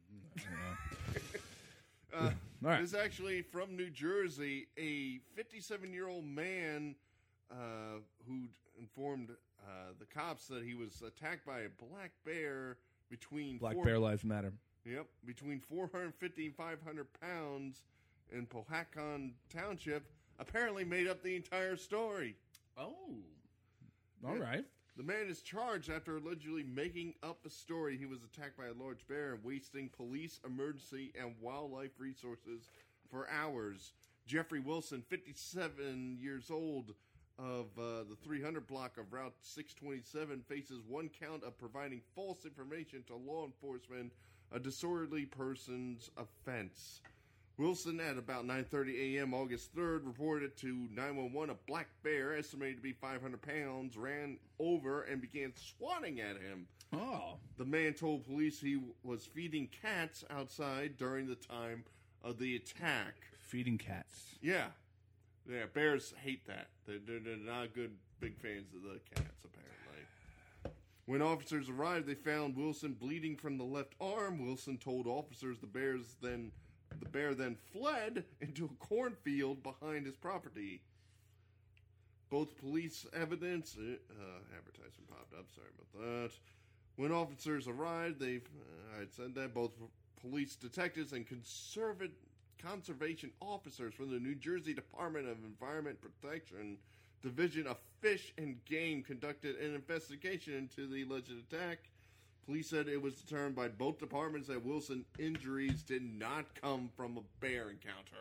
uh, All right. This is actually from New Jersey. A fifty-seven-year-old man uh, who informed uh, the cops that he was attacked by a black bear between Black four, Bear Lives Matter. Yep, between four hundred fifty and five hundred pounds in Powhatan Township. Apparently, made up the entire story. Oh, all right. The man is charged after allegedly making up a story. He was attacked by a large bear and wasting police, emergency, and wildlife resources for hours. Jeffrey Wilson, fifty-seven years old, of uh, the three hundred block of Route six twenty-seven, faces one count of providing false information to law enforcement, a disorderly person's offense. Wilson, at about nine thirty a.m. August third, reported to nine one one a black bear, estimated to be five hundred pounds, ran over and began swatting at him. Oh. The man told police he was feeding cats outside during the time of the attack. Feeding cats. Yeah. Yeah, bears hate that. They're, they're, they're not good, big fans of the cats, apparently. When officers arrived, they found Wilson bleeding from the left arm. Wilson told officers the bears then... The bear then fled into a cornfield behind his property. Both police evidence... Uh, advertisement popped up. Sorry about that. When officers arrived, they... Uh, I had said that. Both police detectives and conserva- conservation officers from the New Jersey Department of Environment Protection Division of Fish and Game conducted an investigation into the alleged attack. Police said it was determined by both departments that Wilson's injuries did not come from a bear encounter.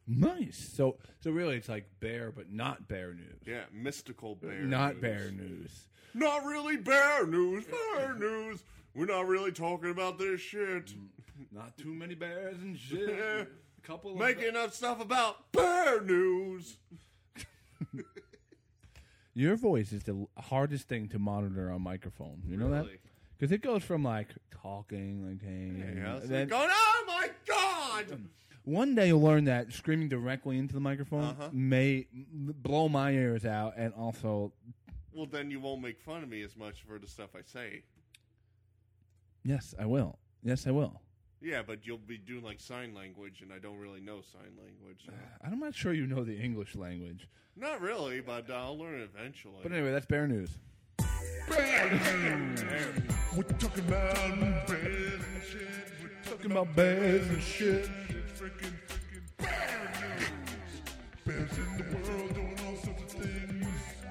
Nice. So, so really, it's like bear, but not bear news. Yeah, mystical bear. Not news. bear news. Not really bear news. Bear news. We're not really talking about this shit. Not too many bears and shit. Yeah. A couple of Making up stuff about bear news. Your voice is the hardest thing to monitor on microphone. You know Really? that? Because it goes from like talking, like hey, Yeah, and it's then- like going, oh my god! one day you'll learn that screaming directly into the microphone Uh-huh. may m- blow my ears out, and also, Well, then you won't make fun of me as much for the stuff I say. yes, I will. Yes, I will. Yeah, but you'll be doing like sign language, and I don't really know sign language. so- I'm not sure you know the English language, Not really, but uh, I'll learn it eventually. but anyway, that's bear news. We're talking about bears and shit. We're talking about bears and shit. Freaking, freaking bear news. Bears in the world doing all sorts of things.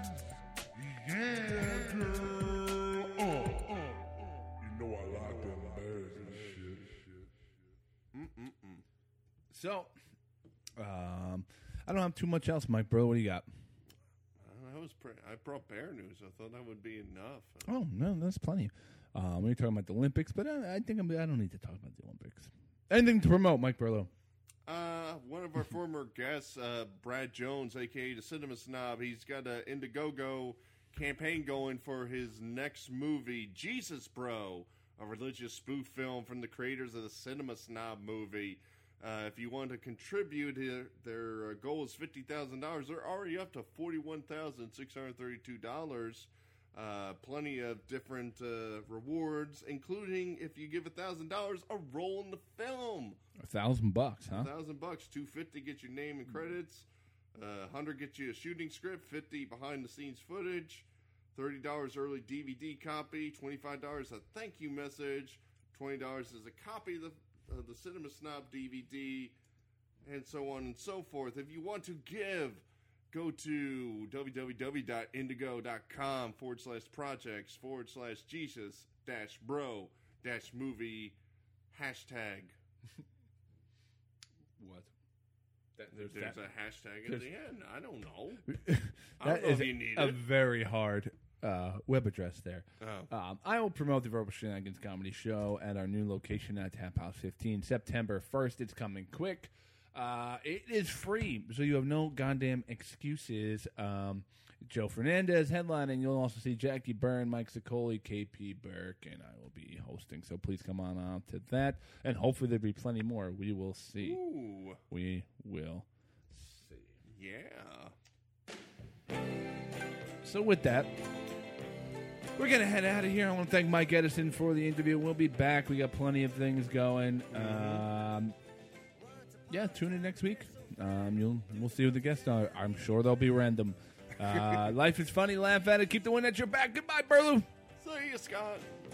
Yeah, girl. Uh, uh. You know I like them bears and shit. Mm-mm-mm. So, um, I don't have too much else, Mike, bro. What do you got? Uh, I was pre- I brought bear news. I thought that would be enough. Oh no, that's plenty. Um, we were talking about the Olympics, but I, I think I'm, I don't need to talk about the Olympics. Anything to promote, Mike Burlow? Uh, one of our former guests, uh, Brad Jones, aka the Cinema Snob, he's got an Indiegogo campaign going for his next movie, Jesus Bro, a religious spoof film from the creators of the Cinema Snob movie. Uh, if you want to contribute, their, their uh, goal is fifty thousand dollars. They're already up to forty-one thousand six hundred thirty-two dollars. Uh, plenty of different uh, rewards, including if you give a thousand dollars, a role in the film. A thousand bucks, huh? A thousand bucks, two fifty get your name and credits, uh, hundred get you a shooting script, fifty behind the scenes footage, thirty dollars early D V D copy, twenty five dollars a thank you message, twenty dollars is a copy of the uh, the Cinema Snob D V D, and so on and so forth. If you want to give, go to www.indigo.com forward slash projects forward slash Jesus dash bro dash movie hashtag. What? That, There's, that- a hashtag at there's- the end. I don't know. I that don't know is if you need a it. very hard uh, web address there. Oh. Um, I will promote the Verbal Shenanigans Comedy Show at our new location at Tap House fifteen, September first. It's coming quick. Uh, it is free, so you have no goddamn excuses. Um, Joe Fernandez headlining. You'll also see Jackie Byrne, Mike Sicoli, K P Burke, and I will be hosting. So please come on out to that, and hopefully there'll be plenty more. We will see. Ooh. We will see. Yeah. So with that, we're going to head out of here. I want to thank Mike Edison for the interview. We'll be back. We got plenty of things going. Um, yeah, tune in next week. Um, you'll We'll see who the guests are. I'm sure they'll be random. Uh, life is funny. Laugh at it. Keep the wind at your back. Goodbye, Burloo. See you, Scott.